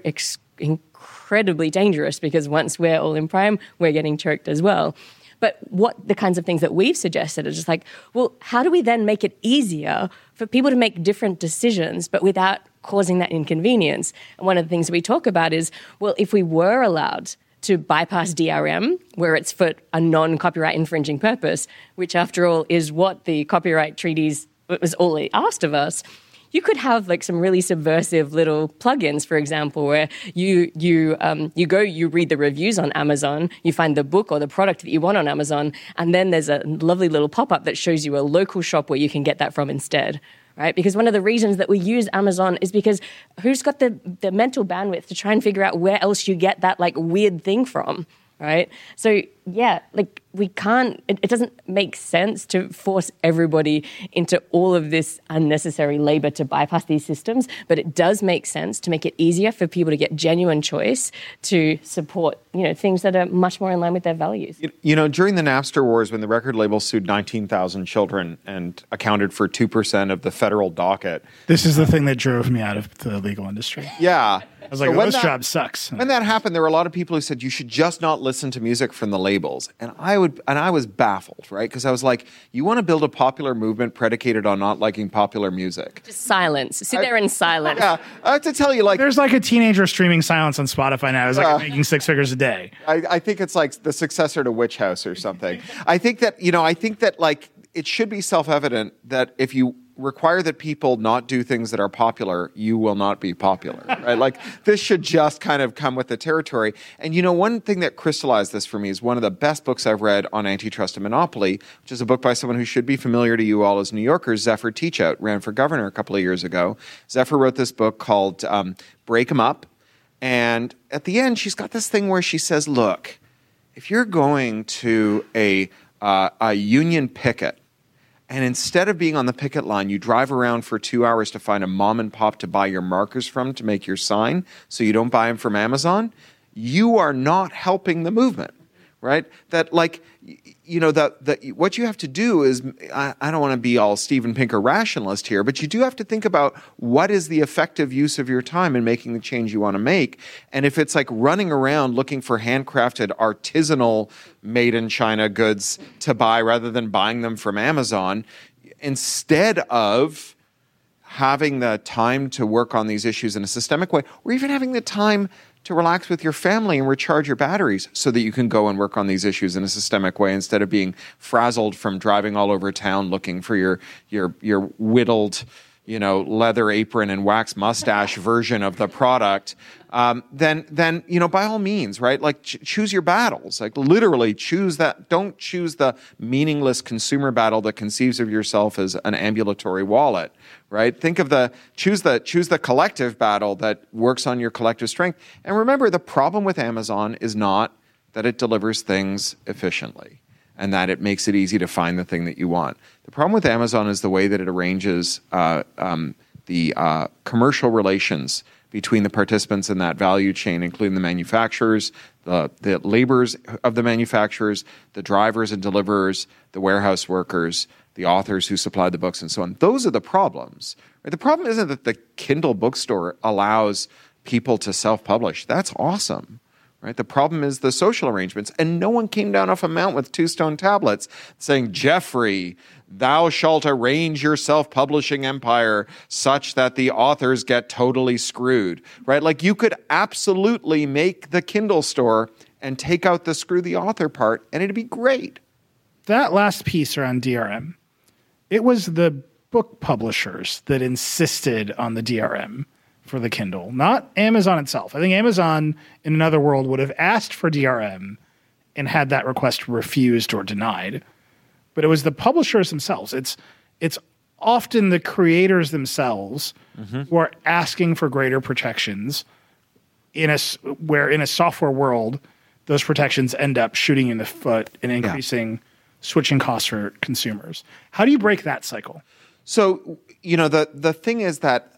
incredibly dangerous because once we're all in Prime, we're getting choked as well. But what the kinds of things that we've suggested are just like, well, how do we then make it easier for people to make different decisions, but without causing that inconvenience? And one of the things we talk about is, well, if we were allowed to bypass DRM, where it's for a non-copyright infringing purpose, which after all is what the copyright treaties was all they asked of us, you could have like some really subversive little plugins, for example, where you read the reviews on Amazon, you find the book or the product that you want on Amazon, and then there's a lovely little pop-up that shows you a local shop where you can get that from instead, right? Because one of the reasons that we use Amazon is because who's got the mental bandwidth to try and figure out where else you get that like weird thing from, right? So yeah, like we can't, it doesn't make sense to force everybody into all of this unnecessary labor to bypass these systems, but it does make sense to make it easier for people to get genuine choice to support, things that are much more in line with their values. During the Napster wars, when the record label sued 19,000 children and accounted for 2% of the federal docket. This is the thing that drove me out of the legal industry. Yeah. I was like, this job sucks. When that happened, there were a lot of people who said you should just not listen to music from the labels. And I was baffled, right? Because I was like, you want to build a popular movement predicated on not liking popular music. Just silence. Sit there in silence. Yeah. I have to tell you, there's like a teenager streaming silence on Spotify now. It's like making 6 figures a day. I think it's like the successor to Witch House or something. I think that it should be self-evident that if you require that people not do things that are popular, you will not be popular, right? Like, this should just kind of come with the territory. And one thing that crystallized this for me is one of the best books I've read on antitrust and monopoly, which is a book by someone who should be familiar to you all as New Yorkers, Zephyr Teachout, ran for governor a couple of years ago. Zephyr wrote this book called Break 'em Up. And at the end, she's got this thing where she says, look, if you're going to a union picket, And instead of being on the picket line, you drive around for 2 hours to find a mom and pop to buy your markers from to make your sign so you don't buy them from Amazon, you are not helping the movement, right? That like, what you have to do is, I don't want to be all Steven Pinker rationalist here, but you do have to think about what is the effective use of your time in making the change you want to make. And if it's like running around looking for handcrafted, artisanal, made in China goods to buy rather than buying them from Amazon, instead of having the time to work on these issues in a systemic way, or even having the time to relax with your family and recharge your batteries so that you can go and work on these issues in a systemic way instead of being frazzled from driving all over town looking for your whittled, leather apron and wax mustache version of the product, then by all means, right? Like choose your battles. Like literally choose that. Don't choose the meaningless consumer battle that conceives of yourself as an ambulatory wallet, right? Choose the collective battle that works on your collective strength. And remember, the problem with Amazon is not that it delivers things efficiently and that it makes it easy to find the thing that you want. The problem with Amazon is the way that it arranges the commercial relations between the participants in that value chain, including the manufacturers, the laborers of the manufacturers, the drivers and deliverers, the warehouse workers, the authors who supply the books, and so on. Those are the problems. Right? The problem isn't that the Kindle bookstore allows people to self-publish. That's awesome. Right? The problem is the social arrangements. And no one came down off a mount with 2 stone tablets saying, Jeffrey, thou shalt arrange your self-publishing empire such that the authors get totally screwed. Right? Like you could absolutely make the Kindle store and take out the screw the author part, and it'd be great. That last piece around DRM, it was the book publishers that insisted on the DRM for the Kindle, not Amazon itself. I think Amazon, in another world, would have asked for DRM and had that request refused or denied. But it was the publishers themselves. It's often the creators themselves who are asking for greater protections where in a software world, those protections end up shooting in the foot and increasing switching costs for consumers. How do you break that cycle? So, the thing is that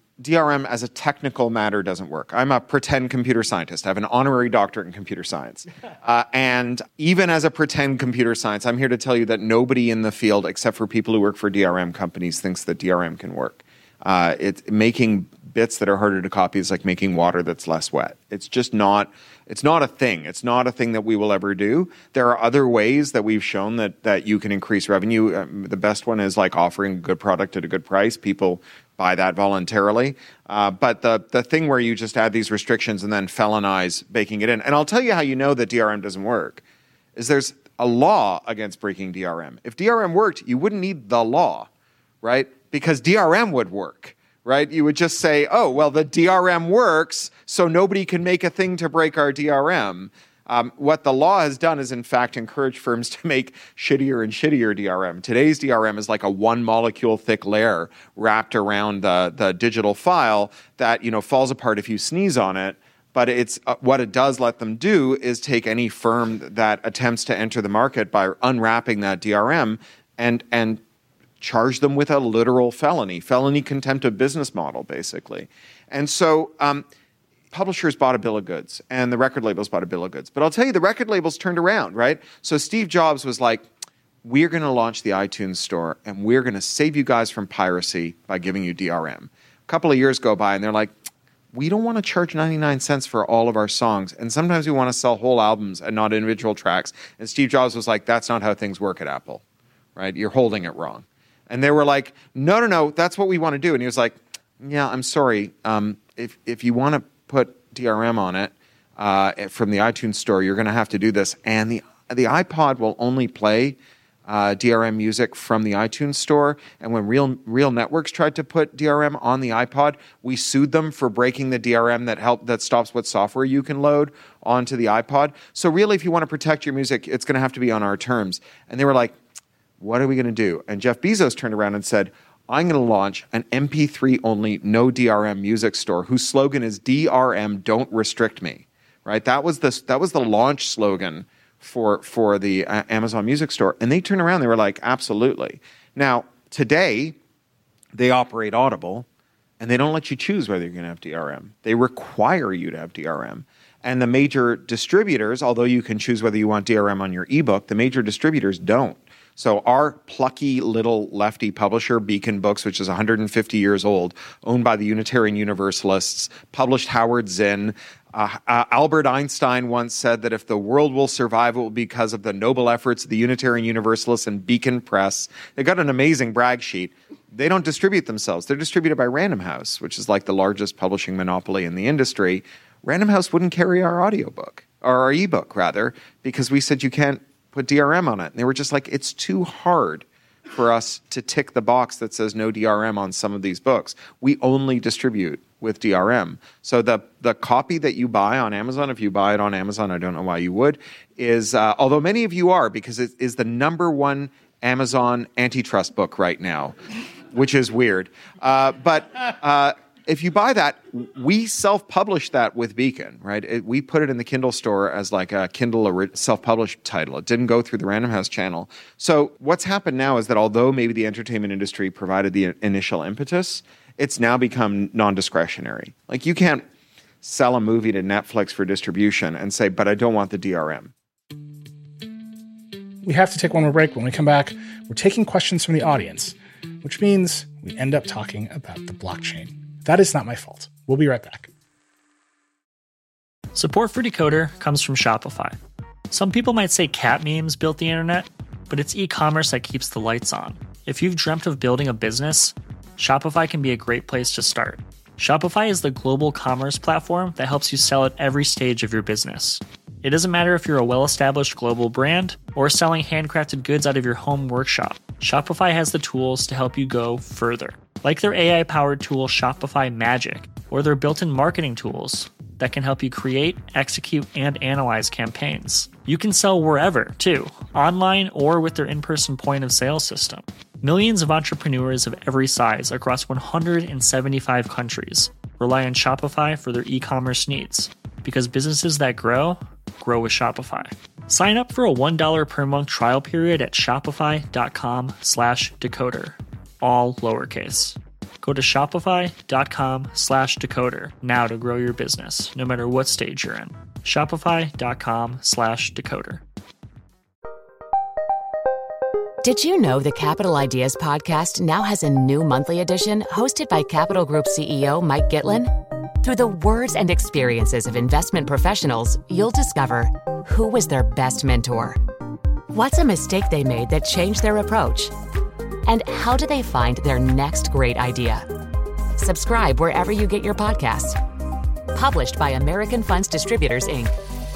DRM as a technical matter doesn't work. I'm a pretend computer scientist. I have an honorary doctorate in computer science. And even as a pretend computer science, I'm here to tell you that nobody in the field, except for people who work for DRM companies, thinks that DRM can work. It's making bits that are harder to copy is like making water that's less wet. It's just not, it's not a thing. It's not a thing that we will ever do. There are other ways that we've shown that you can increase revenue. The best one is like offering a good product at a good price. People buy that voluntarily. But the thing where you just add these restrictions and then felonize baking it in. And I'll tell you how you know that DRM doesn't work, is there's a law against breaking DRM. If DRM worked, you wouldn't need the law, right? Because DRM would work, right? You would just say, oh, well, the DRM works, so nobody can make a thing to break our DRM. What the law has done is, in fact, encourage firms to make shittier and shittier DRM. Today's DRM is like a one-molecule thick layer wrapped around the digital file that, falls apart if you sneeze on it. But it's what it does let them do is take any firm that attempts to enter the market by unwrapping that DRM and charge them with a literal felony contempt of business model, basically. And so publishers bought a bill of goods and the record labels bought a bill of goods. But I'll tell you, the record labels turned around, right? So Steve Jobs was like, we're going to launch the iTunes store and we're going to save you guys from piracy by giving you DRM. A couple of years go by and they're like, we don't want to charge 99 cents for all of our songs. And sometimes we want to sell whole albums and not individual tracks. And Steve Jobs was like, that's not how things work at Apple, right? You're holding it wrong. And they were like, no, that's what we want to do. And he was like, yeah, I'm sorry. If you want to put DRM on it from the iTunes store, you're going to have to do this. And the iPod will only play DRM music from the iTunes store. And when Real Networks tried to put DRM on the iPod, we sued them for breaking the DRM that stops what software you can load onto the iPod. So really, if you want to protect your music, it's going to have to be on our terms. And they were like, what are we going to do? And Jeff Bezos turned around and said, I'm going to launch an MP3 only, no DRM music store whose slogan is DRM, don't restrict me. Right? That was the launch slogan for the Amazon Music Store. And they turned around, they were like, absolutely. Now, today, they operate Audible, and they don't let you choose whether you're going to have DRM. They require you to have DRM. And the major distributors, although you can choose whether you want DRM on your ebook, the major distributors don't. So our plucky little lefty publisher, Beacon Books, which is 150 years old, owned by the Unitarian Universalists, published Howard Zinn. Albert Einstein once said that if the world will survive, it will be because of the noble efforts of the Unitarian Universalists and Beacon Press. They got an amazing brag sheet. They don't distribute themselves. They're distributed by Random House, which is like the largest publishing monopoly in the industry. Random House wouldn't carry our audiobook, or our ebook, rather, because we said you can't put DRM on it. And they were just like, it's too hard for us to tick the box that says no DRM on some of these books. We only distribute with DRM. So the copy that you buy on Amazon, if you buy it on Amazon, I don't know why you would, is, although many of you are, because it is the #1 Amazon antitrust book right now, which is weird. But if you buy that, we self-publish that with Beacon, right? We put it in the Kindle store as like a Kindle self-published title. It didn't go through the Random House channel. So what's happened now is that although maybe the entertainment industry provided the initial impetus, it's now become non-discretionary. Like you can't sell a movie to Netflix for distribution and say, but I don't want the DRM. We have to take one more break. When we come back, we're taking questions from the audience, which means we end up talking about the blockchain. That is not my fault. We'll be right back. Support for Decoder comes from Shopify. Some people might say cat memes built the internet, but it's e-commerce that keeps the lights on. If you've dreamt of building a business, Shopify can be a great place to start. Shopify is the global commerce platform that helps you sell at every stage of your business. It doesn't matter if you're a well-established global brand or selling handcrafted goods out of your home workshop. Shopify has the tools to help you go further. Like their AI-powered tool Shopify Magic, or their built-in marketing tools that can help you create, execute, and analyze campaigns. You can sell wherever, too, online or with their in-person point-of-sale system. Millions of entrepreneurs of every size across 175 countries rely on Shopify for their e-commerce needs, because businesses that grow with Shopify. Sign up for a $1 per month trial period at shopify.com/decoder. All lowercase. Go to shopify.com/decoder now to grow your business, no matter what stage you're in. Shopify.com/decoder. Did you know the Capital Ideas podcast now has a new monthly edition hosted by Capital Group CEO Mike Gitlin? Through the words and experiences of investment professionals, you'll discover who was their best mentor, what's a mistake they made that changed their approach, and how do they find their next great idea. Subscribe wherever you get your podcasts. Published by American Funds Distributors, Inc.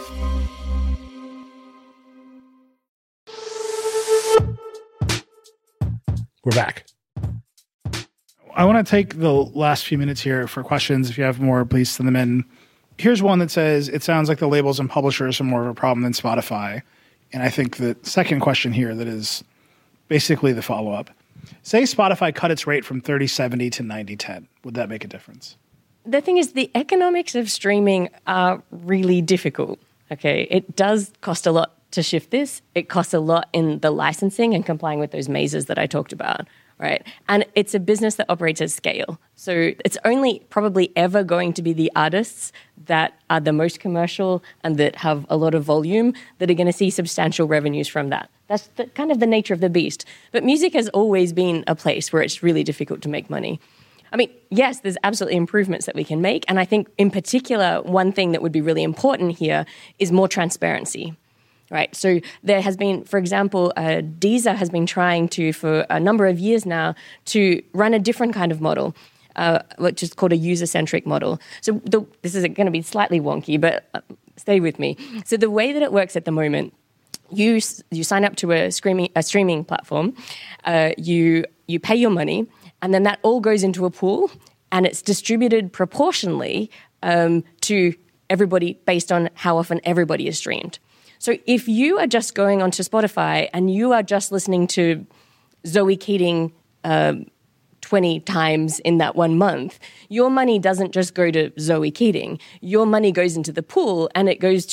We're back. I want to take the last few minutes here for questions. If you have more, please send them in. Here's one that says, it sounds like the labels and publishers are more of a problem than Spotify. And I think the second question here that is basically the follow-up. Say Spotify cut its rate from 30/70 to 90/10. Would that make a difference? The thing is, the economics of streaming are really difficult. Okay, it does cost a lot to shift this. It costs a lot in the licensing and complying with those mazes that I talked about, right? And it's a business that operates at scale. So it's only probably ever going to be the artists that are the most commercial and that have a lot of volume that are going to see substantial revenues from that. That's kind of the nature of the beast. But music has always been a place where it's really difficult to make money. I mean, yes, there's absolutely improvements that we can make. And I think in particular, one thing that would be really important here is more transparency. Right. So there has been, for example, Deezer has been trying to, for a number of years now, to run a different kind of model, which is called a user-centric model. So this is going to be slightly wonky, but stay with me. So the way that it works at the moment, you sign up to a streaming platform, you pay your money, and then that all goes into a pool, and it's distributed proportionally to everybody based on how often everybody is streamed. So if you are just going onto Spotify and you are just listening to Zoe Keating 20 times in that 1 month, your money doesn't just go to Zoe Keating. Your money goes into the pool and it goes to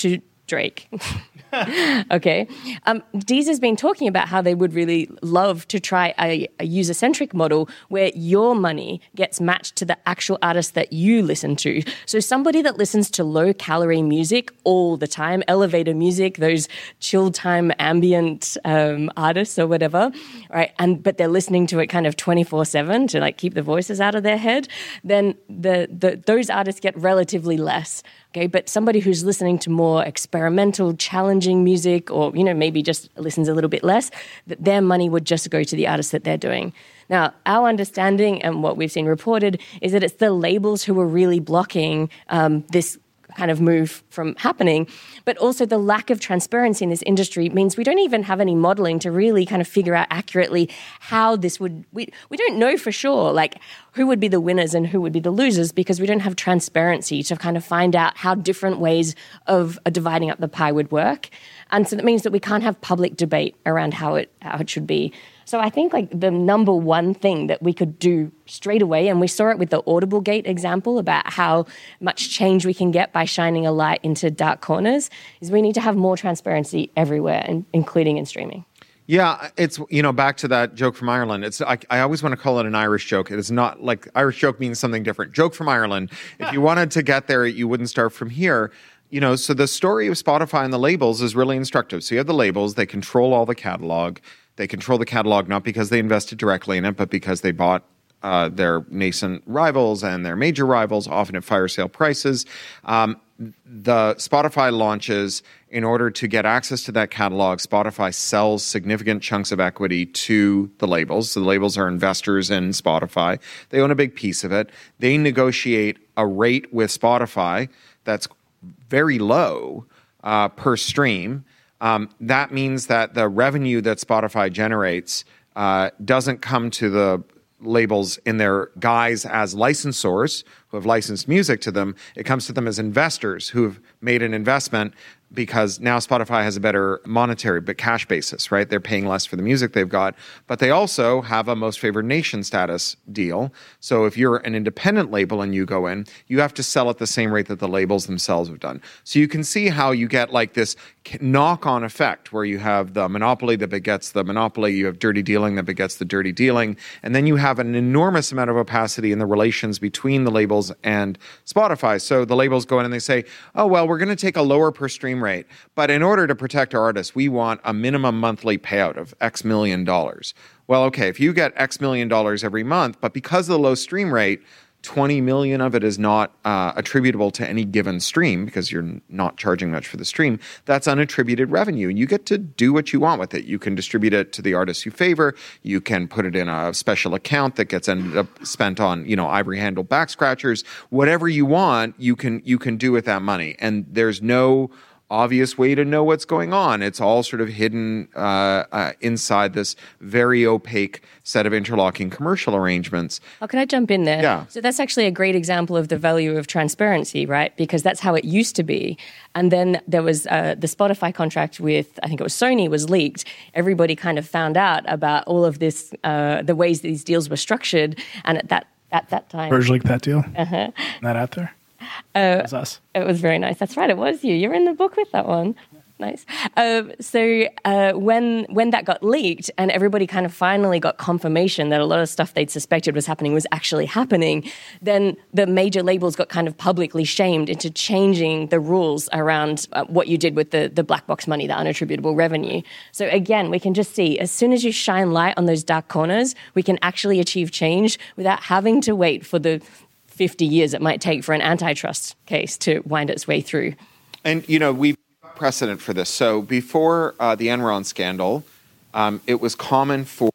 Drake. Okay. Deezer's been talking about how they would really love to try a user-centric model where your money gets matched to the actual artist that you listen to. So somebody that listens to low-calorie music all the time, elevator music, those chill time ambient artists or whatever, right? But they're listening to it kind of 24/7 to like keep the voices out of their head, then those artists get relatively less. Okay, but somebody who's listening to more experimental, challenging music, or maybe just listens a little bit less, that their money would just go to the artists that they're doing. Now, our understanding and what we've seen reported is that it's the labels who are really blocking this kind of move from happening, but also the lack of transparency in this industry means we don't even have any modeling to really kind of figure out accurately how this would, we don't know for sure, like who would be the winners and who would be the losers, because we don't have transparency to kind of find out how different ways of dividing up the pie would work. And so that means that we can't have public debate around how it should be. So I think like the number one thing that we could do straight away, and we saw it with the Audible Gate example about how much change we can get by shining a light into dark corners, is we need to have more transparency everywhere, including in streaming. Yeah, it's, back to that joke from Ireland. It's I always want to call it an Irish joke. It is not like Irish joke means something different. Joke from Ireland. If you wanted to get there, you wouldn't start from here. So the story of Spotify and the labels is really instructive. So you have the labels, they control all the catalog. They control the catalog not because they invested directly in it, but because they bought their nascent rivals and their major rivals, often at fire sale prices. The Spotify launches, in order to get access to that catalog, Spotify sells significant chunks of equity to the labels. So the labels are investors in Spotify. They own a big piece of it. They negotiate a rate with Spotify that's very low per stream. That means that the revenue that Spotify generates doesn't come to the labels in their guise as licensors who have licensed music to them. It comes to them as investors who have made an investment because now Spotify has a better monetary but cash basis, right? They're paying less for the music they've got, but they also have a most favored nation status deal. So if you're an independent label and you go in, you have to sell at the same rate that the labels themselves have done. So you can see how you get like this knock-on effect where you have the monopoly that begets the monopoly, you have dirty dealing that begets the dirty dealing, and then you have an enormous amount of opacity in the relations between the labels and Spotify. So the labels go in and they say, oh, well, we're going to take a lower per stream rate, but in order to protect our artists, we want a minimum monthly payout of X million dollars. Well, okay, if you get X million dollars every month, but because of the low stream rate, 20 million of it is not attributable to any given stream because you're not charging much for the stream, that's unattributed revenue. And you get to do what you want with it. You can distribute it to the artists you favor. You can put it in a special account that gets ended up spent on, ivory handle back scratchers. Whatever you want, you can do with that money. And there's no obvious way to know what's going on. It's all sort of hidden inside this very opaque set of interlocking commercial arrangements. Oh, can I jump in there? Yeah. So that's actually a great example of the value of transparency, right? Because that's how it used to be. And then there was the Spotify contract with, I think it was Sony, was leaked. Everybody kind of found out about all of this, the ways these deals were structured. And at that time... Verge leaked that deal? Uh-huh. Not out there? It was us. It was very nice. That's right. It was you. You're in the book with that one. Nice. So when that got leaked and everybody kind of finally got confirmation that a lot of stuff they'd suspected was happening was actually happening, then the major labels got kind of publicly shamed into changing the rules around what you did with the black box money, the unattributable revenue. So again, we can just see as soon as you shine light on those dark corners, we can actually achieve change without having to wait for the 50 years it might take for an antitrust case to wind its way through. And, we've got precedent for this. So before the Enron scandal, it was common for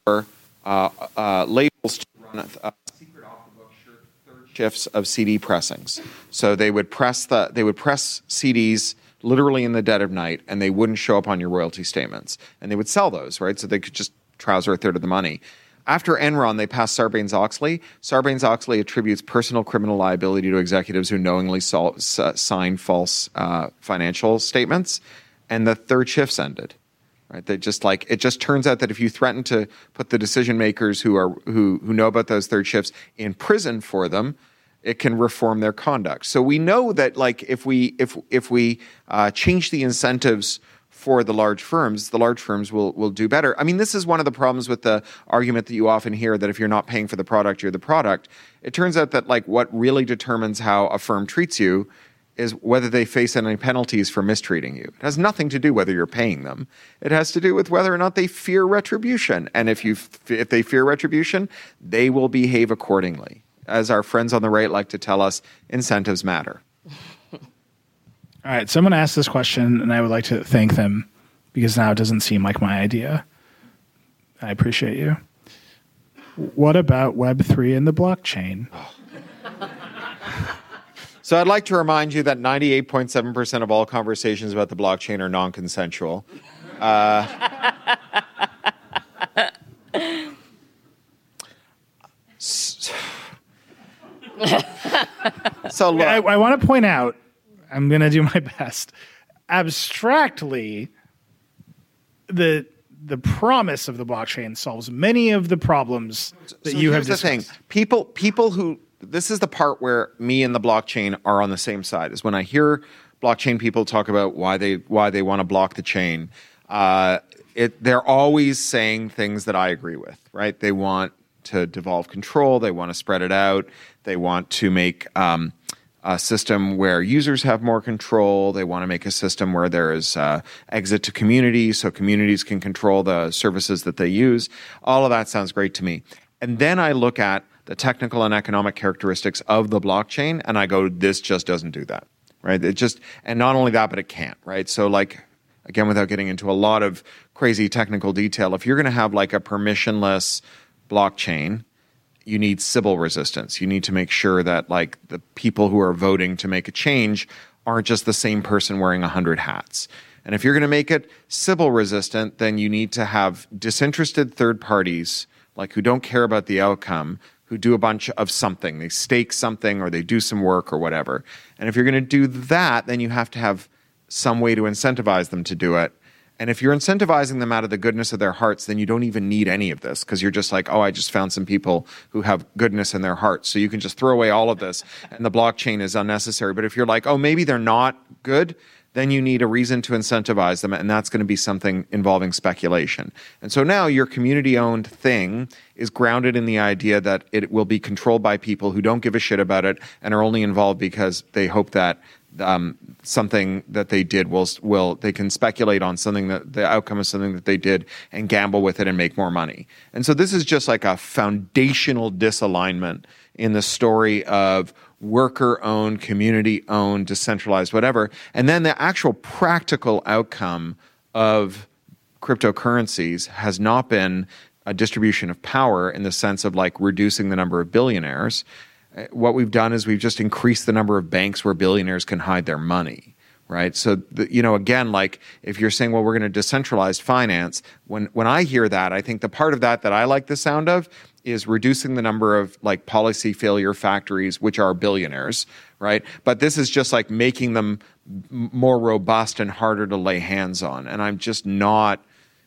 labels to run secret off-the-book third shifts of CD pressings. So they would press CDs literally in the dead of night, and they wouldn't show up on your royalty statements. And they would sell those, right? So they could just trouser a third of the money. After Enron, they passed Sarbanes-Oxley. Sarbanes-Oxley attributes personal criminal liability to executives who knowingly sign false financial statements, and the third shifts ended. Right? They just it just turns out that if you threaten to put the decision makers who know about those third shifts in prison for them, it can reform their conduct. So we know that like if we change the incentives for the large firms will do better. I mean, this is one of the problems with the argument that you often hear that if you're not paying for the product, you're the product. It turns out that like what really determines how a firm treats you is whether they face any penalties for mistreating you. It has nothing to do whether you're paying them. It has to do with whether or not they fear retribution. And if they fear retribution, they will behave accordingly. As our friends on the right like to tell us, incentives matter. All right, someone asked this question, and I would like to thank them because now it doesn't seem like my idea. I appreciate you. What about Web3 and the blockchain? So I'd like to remind you that 98.7% of all conversations about the blockchain are non-consensual. So look, I want to point out, I'm going to do my best. Abstractly, the promise of the blockchain solves many of the problems that you have discussed. Here's the thing. People who... This is the part where me and the blockchain are on the same side, is when I hear blockchain people talk about why they want to block the chain. They're always saying things that I agree with, right? They want to devolve control. They want to spread it out. They want to make a system where users have more control. They want to make a system where there is exit to community so communities can control the services that they use. All of that sounds great to me. And then I look at the technical and economic characteristics of the blockchain, and I go, this just doesn't do that, right? And not only that, but it can't, right? So like, again, without getting into a lot of crazy technical detail, if you're going to have like a permissionless blockchain, you need Sybil resistance. You need to make sure that like the people who are voting to make a change aren't just the same person wearing 100 hats. And if you're going to make it Sybil resistant, then you need to have disinterested third parties, like who don't care about the outcome, who do a bunch of something. They stake something or they do some work or whatever. And if you're going to do that, then you have to have some way to incentivize them to do it. And if you're incentivizing them out of the goodness of their hearts, then you don't even need any of this because you're just like, oh, I just found some people who have goodness in their hearts. So you can just throw away all of this and the blockchain is unnecessary. But if you're like, oh, maybe they're not good, then you need a reason to incentivize them, and that's going to be something involving speculation. And so now your community-owned thing is grounded in the idea that it will be controlled by people who don't give a shit about it and are only involved because they hope that something that they did will they can speculate on something that the outcome of something that they did and gamble with it and make more money. And so this is just like a foundational disalignment in the story of worker-owned, community-owned, decentralized, whatever. And then the actual practical outcome of cryptocurrencies has not been a distribution of power in the sense of like reducing the number of billionaires. What we've done is we've just increased the number of banks where billionaires can hide their money, right? So, again, like if you're saying, well, we're going to decentralize finance, when I hear that, I think the part of that I like the sound of is reducing the number of like policy failure factories, which are billionaires, right? But this is just like making them more robust and harder to lay hands on. And I'm just not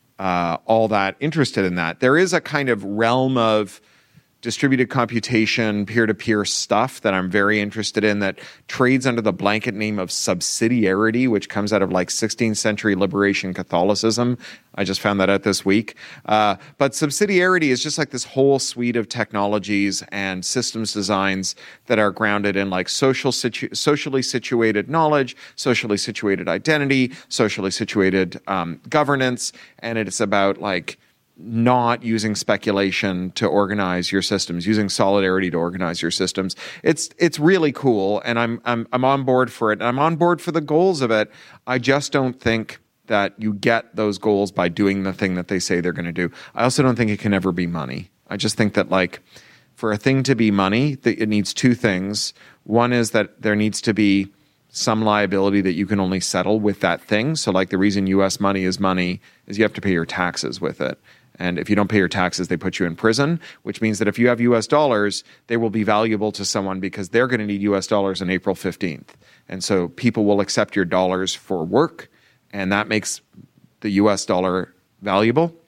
all that interested in that. There is a kind of realm of distributed computation, peer-to-peer stuff that I'm very interested in that trades under the blanket name of subsidiarity, which comes out of like 16th century liberation Catholicism. I just found that out this week. But subsidiarity is just like this whole suite of technologies and systems designs that are grounded in like socially situated knowledge, socially situated identity, socially situated governance, and it's about like not using speculation to organize your systems, using solidarity to organize your systems. It's really cool, and I'm on board for it. And I'm on board for the goals of it. I just don't think that you get those goals by doing the thing that they say they're going to do. I also don't think it can ever be money. I just think that like for a thing to be money, it needs two things. One is that there needs to be some liability that you can only settle with that thing. So like the reason U.S. money is you have to pay your taxes with it. And if you don't pay your taxes, they put you in prison, which means that if you have U.S. dollars, they will be valuable to someone because they're going to need U.S. dollars on April 15th. And so people will accept your dollars for work, and that makes the U.S. dollar valuable.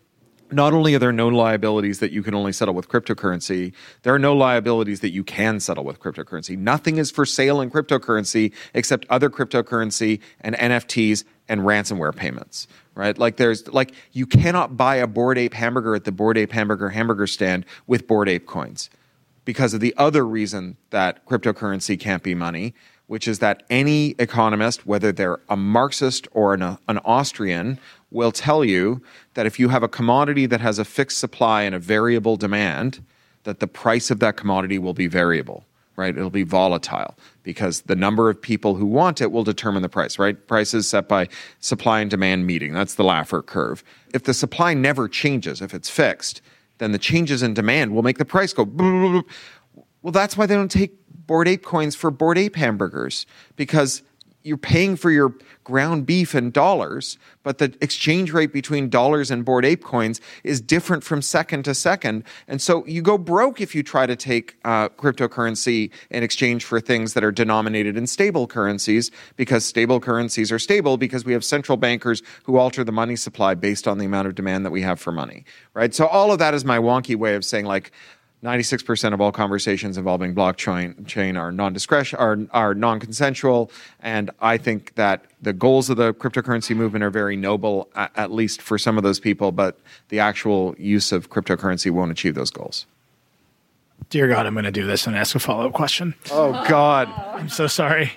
not only are there no liabilities that you can only settle with cryptocurrency, there are no liabilities that you can settle with cryptocurrency. Nothing is for sale in cryptocurrency except other cryptocurrency and NFTs and ransomware payments, right? You cannot buy a Bored Ape hamburger at the Bored Ape hamburger stand with Bored Ape coins because of the other reason that cryptocurrency can't be money, which is that any economist, whether they're a Marxist or an Austrian, will tell you that if you have a commodity that has a fixed supply and a variable demand, that the price of that commodity will be variable, right? It'll be volatile because the number of people who want it will determine the price, right? Price is set by supply and demand meeting. That's the Laffer curve. If the supply never changes, if it's fixed, then the changes in demand will make the price go blah, blah, blah. Well, that's why they don't take Bored Ape coins for Bored Ape hamburgers, because you're paying for your ground beef in dollars, but the exchange rate between dollars and Bored Ape coins is different from second to second. And so you go broke if you try to take cryptocurrency in exchange for things that are denominated in stable currencies, because stable currencies are stable because we have central bankers who alter the money supply based on the amount of demand that we have for money, right? So all of that is my wonky way of saying, like, 96% of all conversations involving blockchain are non-consensual, and I think that the goals of the cryptocurrency movement are very noble, at least for some of those people, but the actual use of cryptocurrency won't achieve those goals. Dear God, I'm going to do this and ask a follow-up question. Oh, God. I'm so sorry.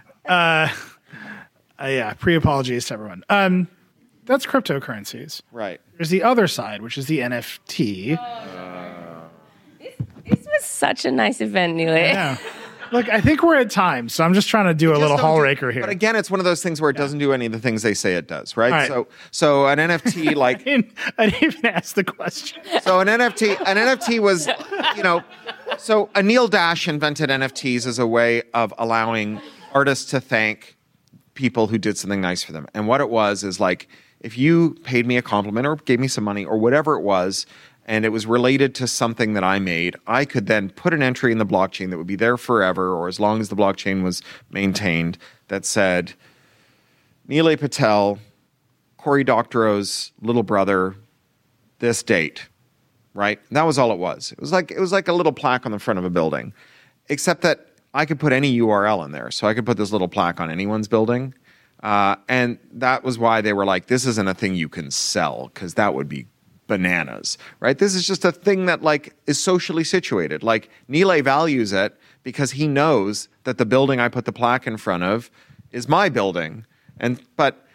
Pre-apologies to everyone. That's cryptocurrencies. Right. There's the other side, which is the NFT. This was such a nice event, Neely. Yeah. Look, I think we're at time, so I'm just trying to do a little hall raker here. But again, it's one of those things where it doesn't do any of the things they say it does, right? So an NFT, like... I didn't even ask the question. So an NFT was, so Anil Dash invented NFTs as a way of allowing artists to thank people who did something nice for them. And what it was is, like, if you paid me a compliment or gave me some money or whatever it was, and it was related to something that I made, I could then put an entry in the blockchain that would be there forever, or as long as the blockchain was maintained, that said, Nilay Patel, Cory Doctorow's little brother, this date, right? And that was all it was. It was like a little plaque on the front of a building, except that I could put any URL in there. So I could put this little plaque on anyone's building. And that was why they were like, this isn't a thing you can sell, because that would be bananas, right? This is just a thing that, like, is socially situated. Like, Nilay values it because he knows that the building I put the plaque in front of is my building. But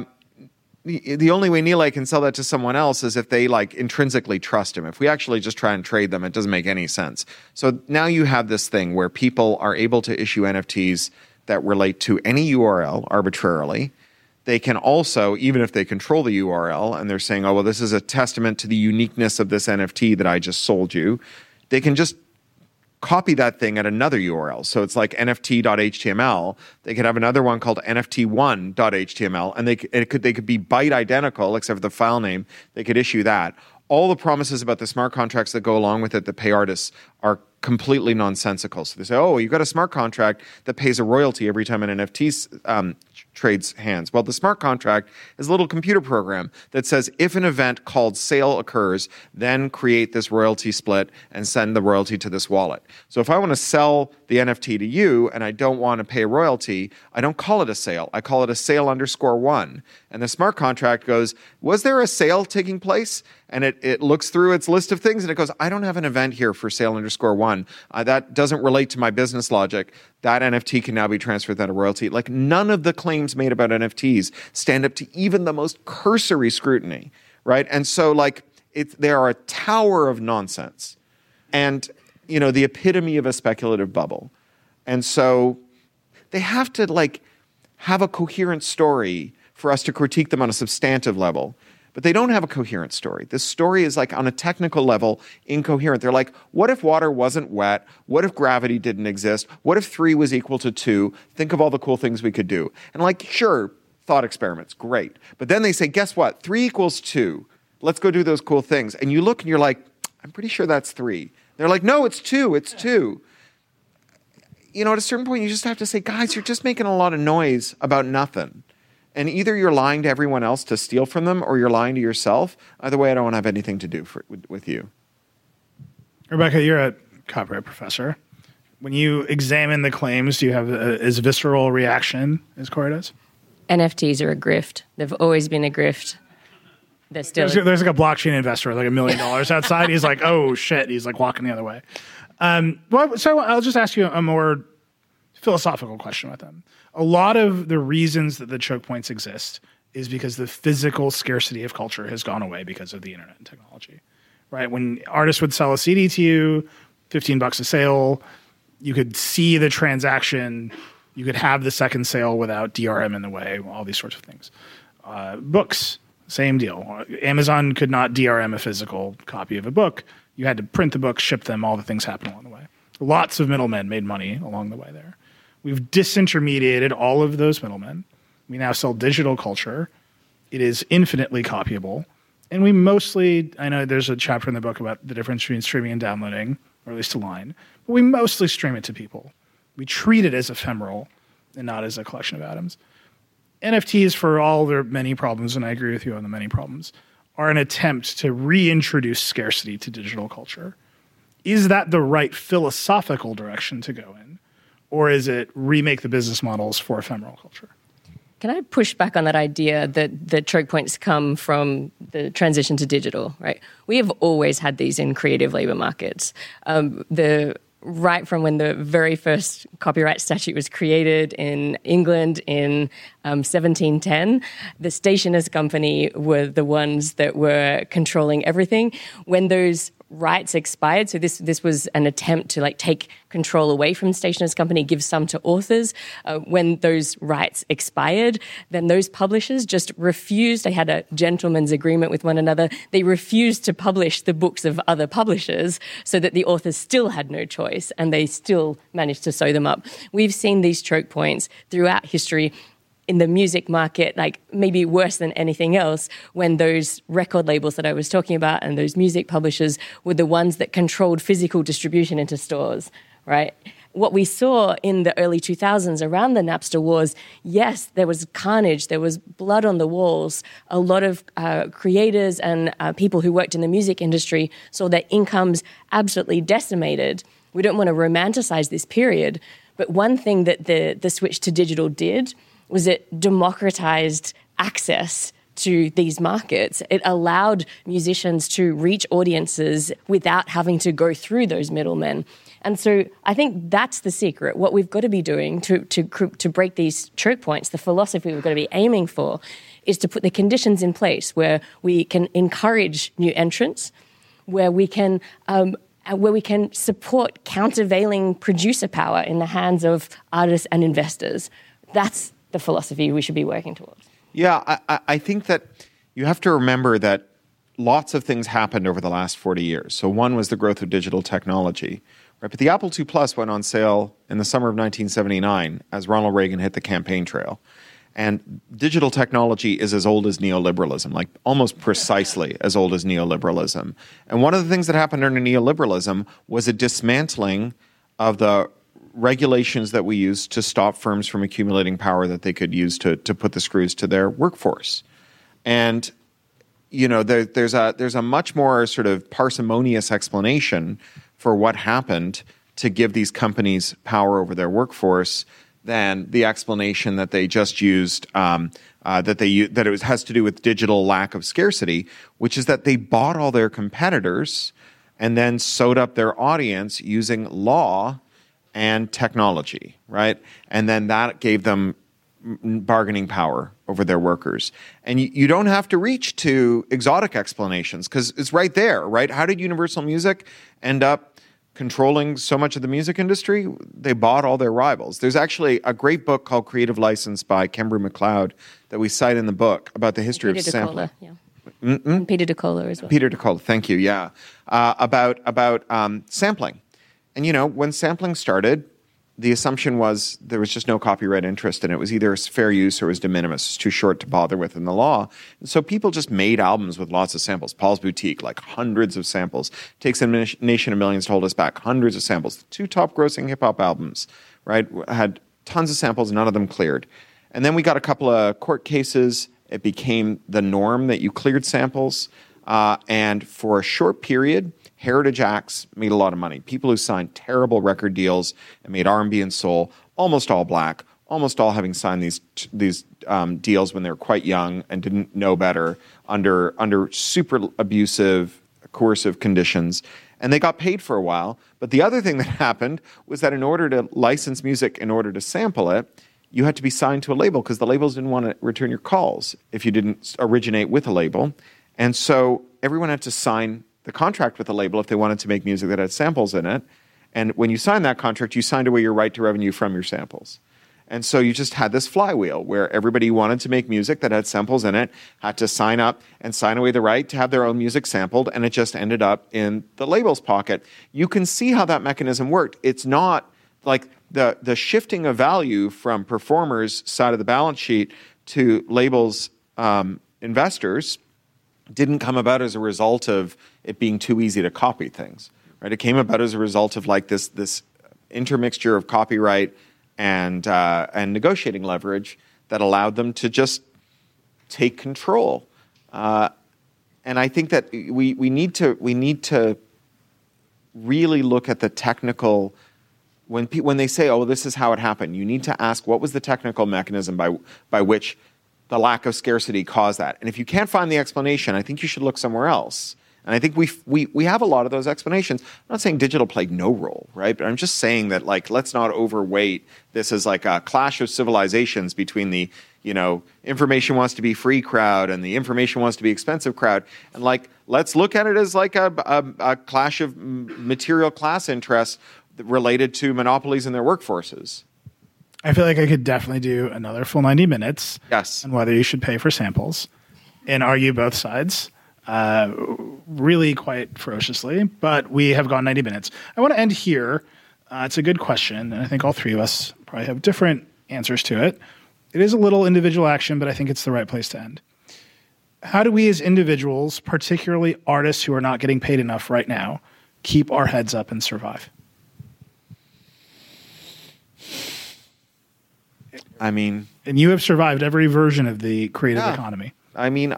the only way Nilay can sell that to someone else is if they, like, intrinsically trust him. If we actually just try and trade them, it doesn't make any sense. So now you have this thing where people are able to issue NFTs that relate to any URL arbitrarily. They can also, even if they control the URL and they're saying, oh, well, this is a testament to the uniqueness of this NFT that I just sold you, they can just copy that thing at another URL. So it's like nft.html. They could have another one called nft1.html, and they could be byte identical except for the file name. They could issue that. All the promises about the smart contracts that go along with it that pay artists are completely nonsensical. So they say, oh, you've got a smart contract that pays a royalty every time an NFT trades hands. Well, the smart contract is a little computer program that says if an event called sale occurs, then create this royalty split and send the royalty to this wallet. So if I want to sell the NFT to you and I don't want to pay a royalty, I don't call it a sale. I call it a sale _1. And the smart contract goes, was there a sale taking place? And it looks through its list of things and it goes, I don't have an event here for sale _1. That doesn't relate to my business logic. That NFT can now be transferred without a royalty. Like, none of the claims made about NFTs stand up to even the most cursory scrutiny, right? And so, like, they are a tower of nonsense and, the epitome of a speculative bubble. And so they have to, like, have a coherent story for us to critique them on a substantive level. But they don't have a coherent story. This story is, like, on a technical level, incoherent. They're like, what if water wasn't wet? What if gravity didn't exist? What if 3 was equal to 2? Think of all the cool things we could do. And, like, sure, thought experiments, great. But then they say, guess what? 3 equals 2. Let's go do those cool things. And you look and you're like, I'm pretty sure that's 3. They're like, no, it's 2. It's 2. At a certain point, you just have to say, guys, you're just making a lot of noise about nothing. And either you're lying to everyone else to steal from them, or you're lying to yourself. Either way, I don't want to have anything to do with you. Rebecca, you're a copyright professor. When you examine the claims, do you have as visceral reaction as Corey does? NFTs are a grift. They've always been a grift. There's like a blockchain investor with like $1 million outside. He's like, oh shit. He's like walking the other way. So I'll just ask you a more philosophical question with them. A lot of the reasons that the choke points exist is because the physical scarcity of culture has gone away because of the internet and technology, right? When artists would sell a CD to you, $15 a sale, you could see the transaction, you could have the second sale without DRM in the way, all these sorts of things. Books, same deal. Amazon could not DRM a physical copy of a book. You had to print the book, ship them, all the things happened along the way. Lots of middlemen made money along the way there. We've disintermediated all of those middlemen. We now sell digital culture. It is infinitely copyable. And we mostly, I know there's a chapter in the book about the difference between streaming and downloading, or at least a line, but we mostly stream it to people. We treat it as ephemeral and not as a collection of atoms. NFTs, for all their many problems, and I agree with you on the many problems, are an attempt to reintroduce scarcity to digital culture. Is that the right philosophical direction to go in? Or is it remake the business models for ephemeral culture? Can I push back on that idea that the choke points come from the transition to digital, right? We have always had these in creative labor markets. Right from when the very first copyright statute was created in England in 1710, the stationers' company were the ones that were controlling everything. When those rights expired, so this was an attempt to like take control away from stationers' company, give some to authors. When those rights expired, then those publishers just refused. They had a gentleman's agreement with one another. They refused to publish the books of other publishers so that the authors still had no choice, and they still managed to sew them up. We've seen these choke points throughout history in the music market, like maybe worse than anything else, when those record labels that I was talking about and those music publishers were the ones that controlled physical distribution into stores, right? What we saw in the early 2000s around the Napster wars, yes, there was carnage, there was blood on the walls. A lot of creators and people who worked in the music industry saw their incomes absolutely decimated. We don't want to romanticize this period, but one thing that the switch to digital did was it democratized access to these markets. It allowed musicians to reach audiences without having to go through those middlemen. And so I think that's the secret. What we've got to be doing to break these choke points, the philosophy we've got to be aiming for, is to put the conditions in place where we can encourage new entrants, where we can support countervailing producer power in the hands of artists and investors. That's the philosophy we should be working towards. Yeah, I think that you have to remember that lots of things happened over the last 40 years. So one was the growth of digital technology, right? But the Apple II Plus went on sale in the summer of 1979 as Ronald Reagan hit the campaign trail. And digital technology is as old as neoliberalism, like almost precisely as old as neoliberalism. And one of the things that happened under neoliberalism was a dismantling of the regulations that we use to stop firms from accumulating power that they could use to put the screws to their workforce. And, you know, there's a much more sort of parsimonious explanation for what happened to give these companies power over their workforce than the explanation that they just used, that it has to do with digital lack of scarcity, which is that they bought all their competitors and then sewed up their audience using law and technology, right? And then that gave them bargaining power over their workers. And you don't have to reach to exotic explanations because it's right there, right? How did Universal Music end up controlling so much of the music industry? They bought all their rivals. There's actually a great book called Creative License by Kembry McLeod that we cite in the book about the history of sampling. Peter DeCola as well. Peter DeCola, thank you, yeah. About sampling. And, you know, when sampling started, the assumption was there was just no copyright interest, and it was either fair use or it was de minimis. It's too short to bother with in the law. And so people just made albums with lots of samples. Paul's Boutique, like hundreds of samples. Takes a Nation of Millions to Hold Us Back, hundreds of samples. 2 top-grossing hip-hop albums, right, had tons of samples, none of them cleared. And then we got a couple of court cases. It became the norm that you cleared samples. And for a short period, heritage acts made a lot of money. People who signed terrible record deals and made R&B and soul, almost all black, almost all having signed these deals when they were quite young and didn't know better under super abusive, coercive conditions. And they got paid for a while. But the other thing that happened was that in order to license music, in order to sample it, you had to be signed to a label because the labels didn't want to return your calls if you didn't originate with a label. And so everyone had to sign the contract with the label if they wanted to make music that had samples in it. And when you signed that contract, you signed away your right to revenue from your samples. And so you just had this flywheel where everybody who wanted to make music that had samples in it had to sign up and sign away the right to have their own music sampled, and it just ended up in the label's pocket. You can see how that mechanism worked. It's not like the shifting of value from performers' side of the balance sheet to labels' investors didn't come about as a result of it being too easy to copy things. Right? It came about as a result of like this intermixture of copyright and negotiating leverage that allowed them to just take control. And I think that we need to really look at the technical. When they say, "Oh, this is how it happened," you need to ask, what was the technical mechanism by which the lack of scarcity caused that? And if you can't find the explanation, I think you should look somewhere else. And I think we have a lot of those explanations. I'm not saying digital played no role, right? But I'm just saying that, like, let's not overweight this as like a clash of civilizations between the, information wants to be free crowd and the information wants to be expensive crowd. And like, let's look at it as like a clash of material class interests related to monopolies and their workforces. I feel like I could definitely do another full 90 minutes. Yes. On whether you should pay for samples and argue both sides. Really quite ferociously, but we have gone 90 minutes. I want to end here. It's a good question, and I think all three of us probably have different answers to it. It is a little individual action, but I think it's the right place to end. How do we as individuals, particularly artists who are not getting paid enough right now, keep our heads up and survive? I mean... And you have survived every version of the creative economy. I mean,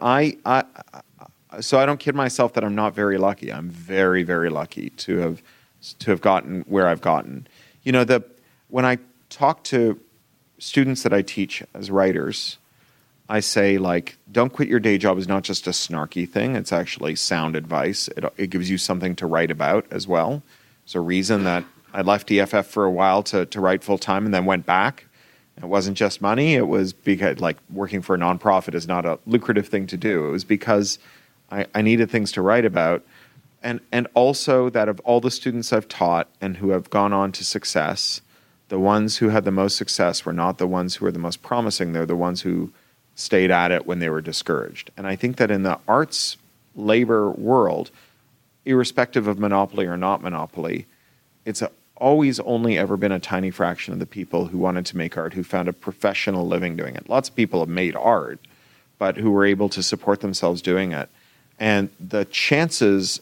so I don't kid myself that I'm not very lucky. I'm very, very lucky to have gotten where I've gotten. When I talk to students that I teach as writers, I say, like, don't quit your day job is not just a snarky thing. It's actually sound advice. It gives you something to write about as well. There's a reason that I left EFF for a while to write full time and then went back. It wasn't just money. It was because, like, working for a nonprofit is not a lucrative thing to do. It was because I needed things to write about. And also that of all the students I've taught and who have gone on to success, the ones who had the most success were not the ones who were the most promising. They're the ones who stayed at it when they were discouraged. And I think that in the arts labor world, irrespective of monopoly or not monopoly, it's always only ever been a tiny fraction of the people who wanted to make art who found a professional living doing it. Lots of people have made art, but who were able to support themselves doing it. And the chances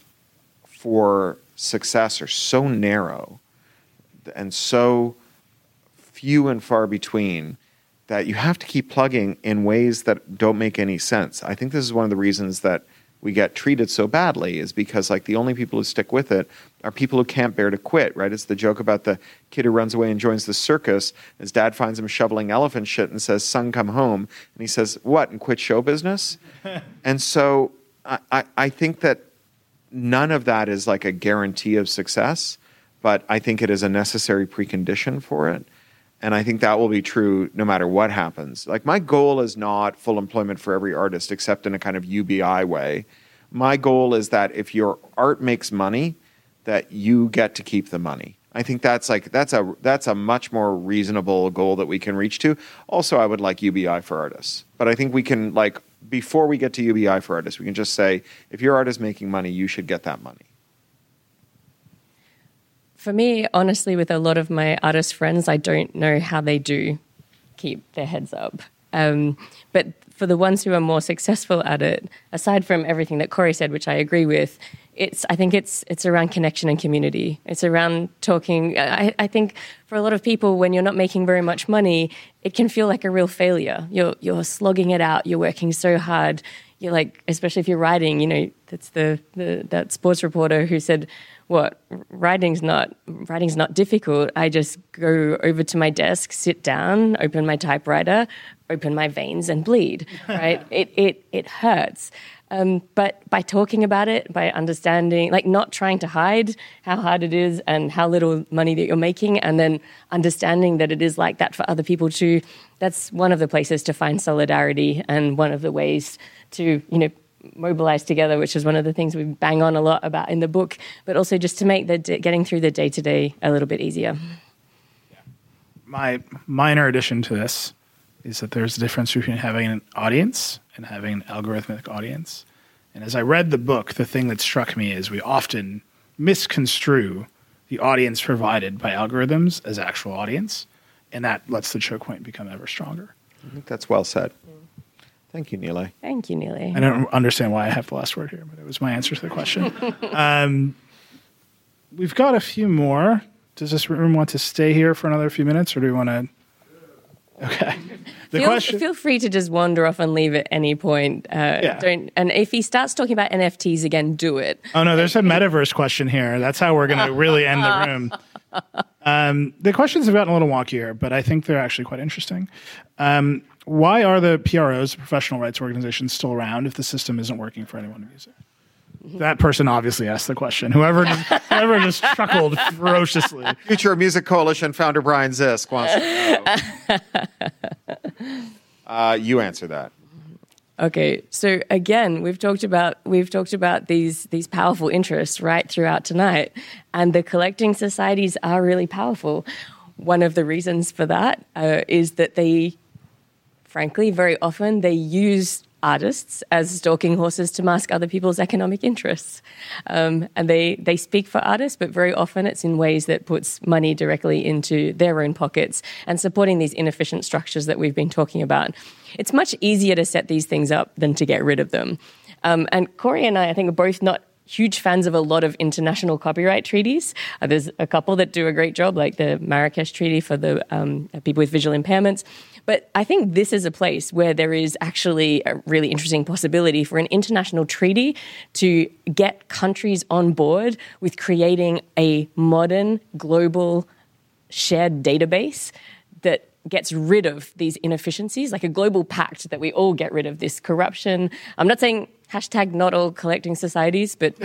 for success are so narrow and so few and far between that you have to keep plugging in ways that don't make any sense. I think this is one of the reasons that we get treated so badly is because, like, the only people who stick with it are people who can't bear to quit, right? It's the joke about the kid who runs away and joins the circus. His dad finds him shoveling elephant shit and says, "Son, come home." And he says, "What, and quit show business?" And so I think that none of that is like a guarantee of success, but I think it is a necessary precondition for it. And I think that will be true no matter what happens. Like, my goal is not full employment for every artist, except in a kind of UBI way. My goal is that if your art makes money, that you get to keep the money. I think that's a much more reasonable goal that we can reach to. Also, I would like UBI for artists. But I think we can, like, before we get to UBI for artists, we can just say, if your art is making money, you should get that money. For me, honestly, with a lot of my artist friends, I don't know how they do keep their heads up. But for the ones who are more successful at it, aside from everything that Corey said, which I agree with, I think it's around connection and community. It's around talking. I think for a lot of people, when you're not making very much money, it can feel like a real failure. You're slogging it out. You're working so hard. You're like, especially if you're writing, that's that sports reporter who said, "What, writing's not difficult. I just go over to my desk, sit down, open my typewriter, open my veins, and bleed." Right? It hurts. But by talking about it, by understanding, like not trying to hide how hard it is and how little money that you're making, and then understanding that it is like that for other people too, that's one of the places to find solidarity and one of the ways to, mobilize together, which is one of the things we bang on a lot about in the book, but also just to make getting through the day-to-day a little bit easier. My minor addition to this is that there's a difference between having an audience and having an algorithmic audience. And as I read the book, the thing that struck me is we often misconstrue the audience provided by algorithms as actual audience, and that lets the choke point become ever stronger. I think that's well said. Thank you, Neeli. Thank you, Neeli. I don't understand why I have the last word here, but it was my answer to the question. We've got a few more. Does this room want to stay here for another few minutes, or do we want to... Okay. Feel free to just wander off and leave at any point. And if he starts talking about NFTs again, do it. Oh, no, there's a metaverse question here. That's how we're going to really end the room. The questions have gotten a little wonkier, but I think they're actually quite interesting. Why are the PROs, professional rights organizations, still around if the system isn't working for anyone to use it? That person obviously asked the question. Whoever just chuckled ferociously. Future Music Coalition founder Brian Zisk wants to know. You answer that. Okay, so again, we've talked about these powerful interests right throughout tonight, and the collecting societies are really powerful. One of the reasons for that is that they, frankly, very often they use artists as stalking horses to mask other people's economic interests. And they speak for artists, but very often it's in ways that puts money directly into their own pockets and supporting these inefficient structures that we've been talking about. It's much easier to set these things up than to get rid of them. And Corey and I think, are both not huge fans of a lot of international copyright treaties. There's a couple that do a great job, like the Marrakesh Treaty for the people with visual impairments. But I think this is a place where there is actually a really interesting possibility for an international treaty to get countries on board with creating a modern, global, shared database that gets rid of these inefficiencies, like a global pact that we all get rid of this corruption. I'm not saying hashtag not all collecting societies, but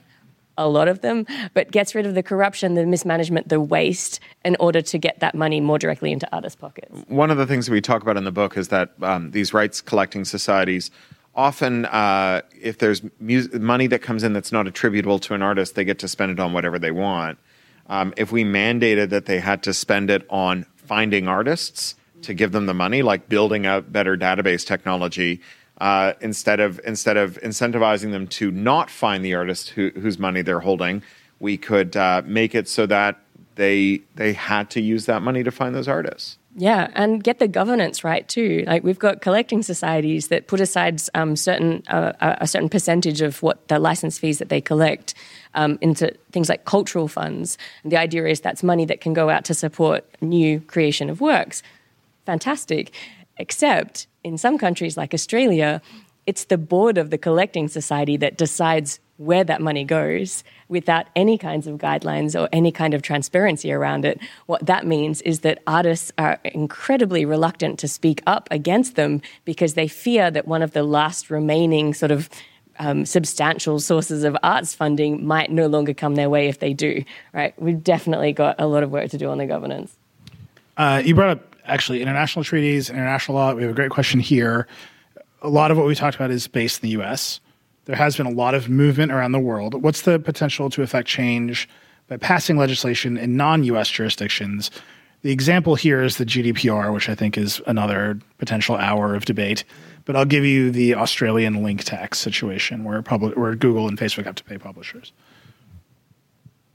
a lot of them, but gets rid of the corruption, the mismanagement, the waste in order to get that money more directly into artists' pockets. One of the things that we talk about in the book is that these rights collecting societies often, if there's money that comes in that's not attributable to an artist, they get to spend it on whatever they want. If we mandated that they had to spend it on finding artists to give them the money, like building out better database technology, instead of incentivizing them to not find the artist whose money they're holding, we could make it so that they had to use that money to find those artists. Yeah, and get the governance right too. Like we've got collecting societies that put aside a certain percentage of what the license fees that they collect into things like cultural funds. And the idea is that's money that can go out to support new creation of works. Fantastic. Except in some countries like Australia, it's the board of the collecting society that decides where that money goes without any kinds of guidelines or any kind of transparency around it. What that means is that artists are incredibly reluctant to speak up against them because they fear that one of the last remaining sort of substantial sources of arts funding might no longer come their way if they do, right? We've definitely got a lot of work to do on the governance. You brought up, actually, international treaties, international law. We have a great question here. A lot of what we talked about is based in the U.S. There has been a lot of movement around the world. What's the potential to affect change by passing legislation in non-U.S. jurisdictions? The example here is the GDPR, which I think is another potential hour of debate. But I'll give you the Australian link tax situation where Google and Facebook have to pay publishers.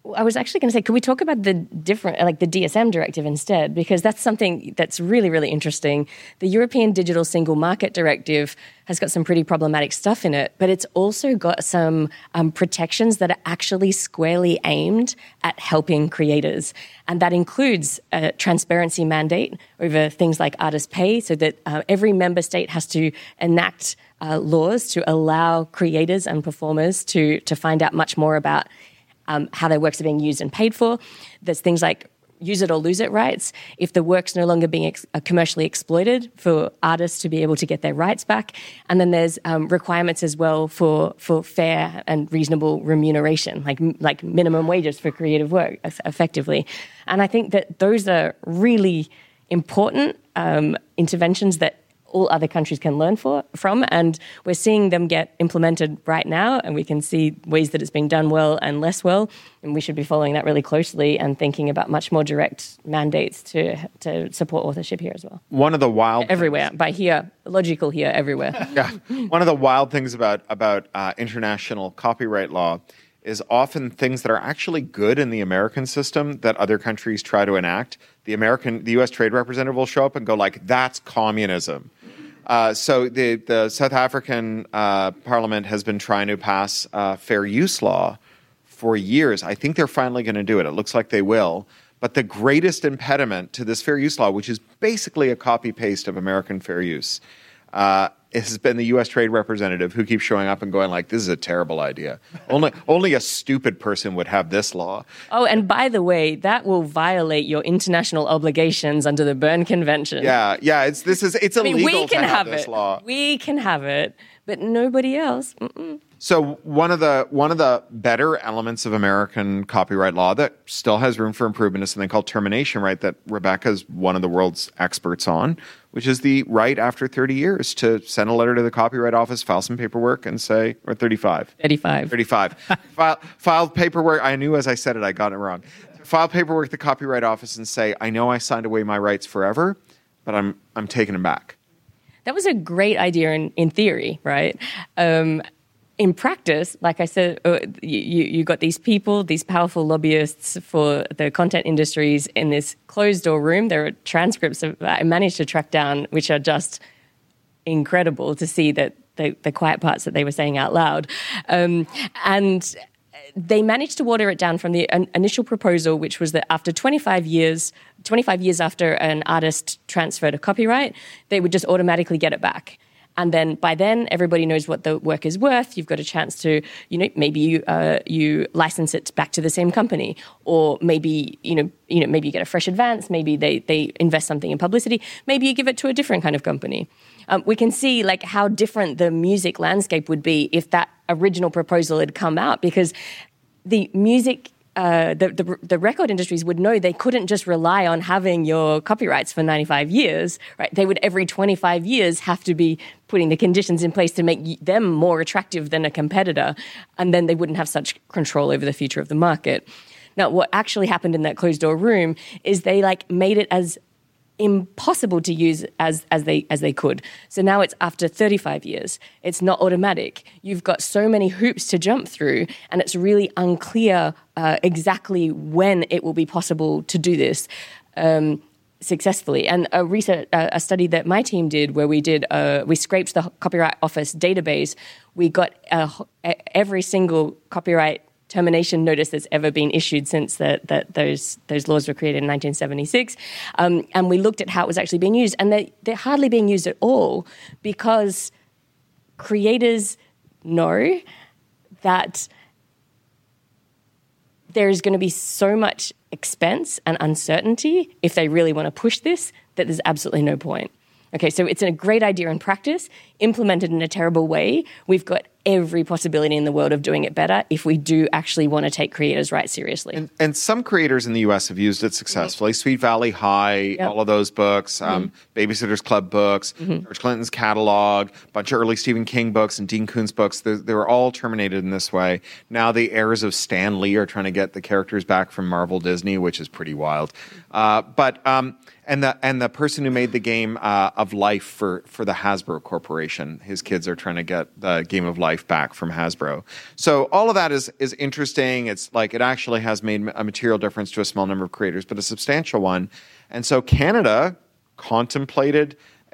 I was actually going to say, could we talk about the different, like the DSM directive instead? Because that's something that's really, really interesting. The European Digital Single Market Directive has got some pretty problematic stuff in it, but it's also got some protections that are actually squarely aimed at helping creators. And that includes a transparency mandate over things like artist pay, so that every member state has to enact laws to allow creators and performers to find out much more about how their works are being used and paid for. There's things like use it or lose it rights. If the work's no longer being commercially exploited, for artists to be able to get their rights back. And then there's requirements as well for fair and reasonable remuneration, like minimum wages for creative work, effectively. And I think that those are really important interventions that all other countries can learn from, and we're seeing them get implemented right now, and we can see ways that it's being done well and less well, and we should be following that really closely and thinking about much more direct mandates to support authorship here as well. One of the wild everywhere things, by here, logical here, everywhere. Yeah, one of the wild things about international copyright law is often things that are actually good in the American system that other countries try to enact. The U.S. Trade Representative will show up and go like, "That's communism." So the South African Parliament has been trying to pass fair use law for years. I think they're finally going to do it. It looks like they will. But the greatest impediment to this fair use law, which is basically a copy-paste of American fair use, has been the U.S. Trade Representative, who keeps showing up and going like, "This is a terrible idea. Only a stupid person would have this law." Oh, and by the way, that will violate your international obligations under the Berne Convention. Yeah. It's illegal to have this law. We can have it, but nobody else. Mm-mm. So one of the better elements of American copyright law that still has room for improvement is something called termination right, that Rebecca is one of the world's experts on, which is the right after 30 years to send a letter to the Copyright Office, file some paperwork, and say, or 35. 35. File paperwork. I knew as I said it, I got it wrong. File paperwork at the Copyright Office and say, "I know I signed away my rights forever, but I'm taking them back." That was a great idea in theory, right? In practice, like I said, you got these people, these powerful lobbyists for the content industries in this closed-door room. There are transcripts I managed to track down, which are just incredible to see that the quiet parts that they were saying out loud. And they managed to water it down from the initial proposal, which was that after 25 years after an artist transferred a copyright, they would just automatically get it back. And then by then, everybody knows what the work is worth. You've got a chance to, maybe you license it back to the same company, or maybe maybe you get a fresh advance. Maybe they invest something in publicity. Maybe you give it to a different kind of company. We can see like how different the music landscape would be if that original proposal had come out, because the music. The record industries would know they couldn't just rely on having your copyrights for 95 years, right? They would every 25 years have to be putting the conditions in place to make them more attractive than a competitor, and then they wouldn't have such control over the future of the market. Now, what actually happened in that closed-door room is they made it as impossible to use as they could. So now it's after 35 years. It's not automatic. You've got so many hoops to jump through, and it's really unclear exactly when it will be possible to do this successfully. And a study that my team did, where we scraped the Copyright Office database, we got every single copyright termination notice that's ever been issued since those laws were created in 1976. And we looked at how it was actually being used. And they're hardly being used at all, because creators know that there's going to be so much expense and uncertainty if they really want to push this, that there's absolutely no point. Okay, so it's a great idea in practice, implemented in a terrible way. We've got every possibility in the world of doing it better if we do actually want to take creators' rights seriously. And some creators in the U.S. have used it successfully. Mm-hmm. Sweet Valley High, all of those books, Babysitter's Club books, George Clinton's catalog, a bunch of early Stephen King books and Dean Koontz books. They were all terminated in this way. Now the heirs of Stan Lee are trying to get the characters back from Marvel Disney, which is pretty wild. And the person who made the Game of Life for the Hasbro Corporation, his kids are trying to get the Game of Life back from Hasbro. So all of that is interesting. It's like it actually has made a material difference to a small number of creators, but a substantial one. And so Canada contemplated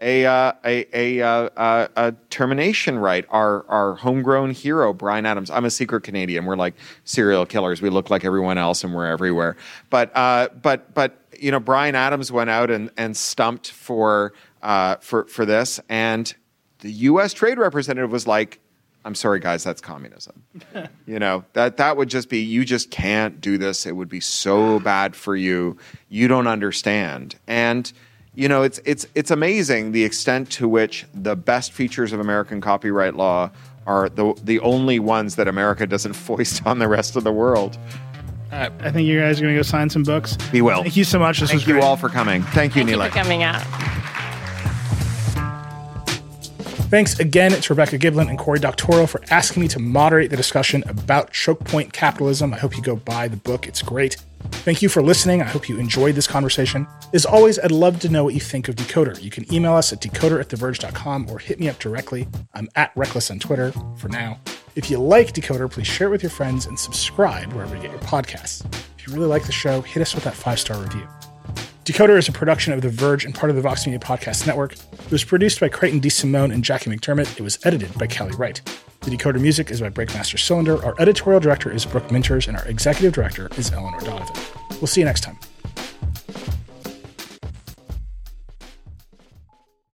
a termination right. Our homegrown hero, Bryan Adams. I'm a secret Canadian. We're like serial killers. We look like everyone else, and we're everywhere. But Bryan Adams went out and stumped for this, and the U.S. trade representative was like, "I'm sorry, guys, that's communism." That would just be, you just can't do this. It would be so bad for you. You don't understand. And it's amazing the extent to which the best features of American copyright law are the only ones that America doesn't foist on the rest of the world. I think you guys are going to go sign some books. We will. Thank you so much. This was great. Thank you all for coming. Thank you, Nilay. Thank you for coming out. Thanks again to Rebecca Giblin and Cory Doctorow for asking me to moderate the discussion about Choke Point Capitalism. I hope you go buy the book. It's great. Thank you for listening. I hope you enjoyed this conversation. As always, I'd love to know what you think of Decoder. You can email us at decoder@theverge.com or hit me up directly. I'm @Reckless on Twitter for now. If you like Decoder, please share it with your friends and subscribe wherever you get your podcasts. If you really like the show, hit us with that 5-star review. Decoder is a production of The Verge and part of the Vox Media Podcast Network. It was produced by Creighton DeSimone and Jackie McDermott. It was edited by Kelly Wright. The Decoder music is by Breakmaster Cylinder. Our editorial director is Brooke Minters, and our executive director is Eleanor Donovan. We'll see you next time.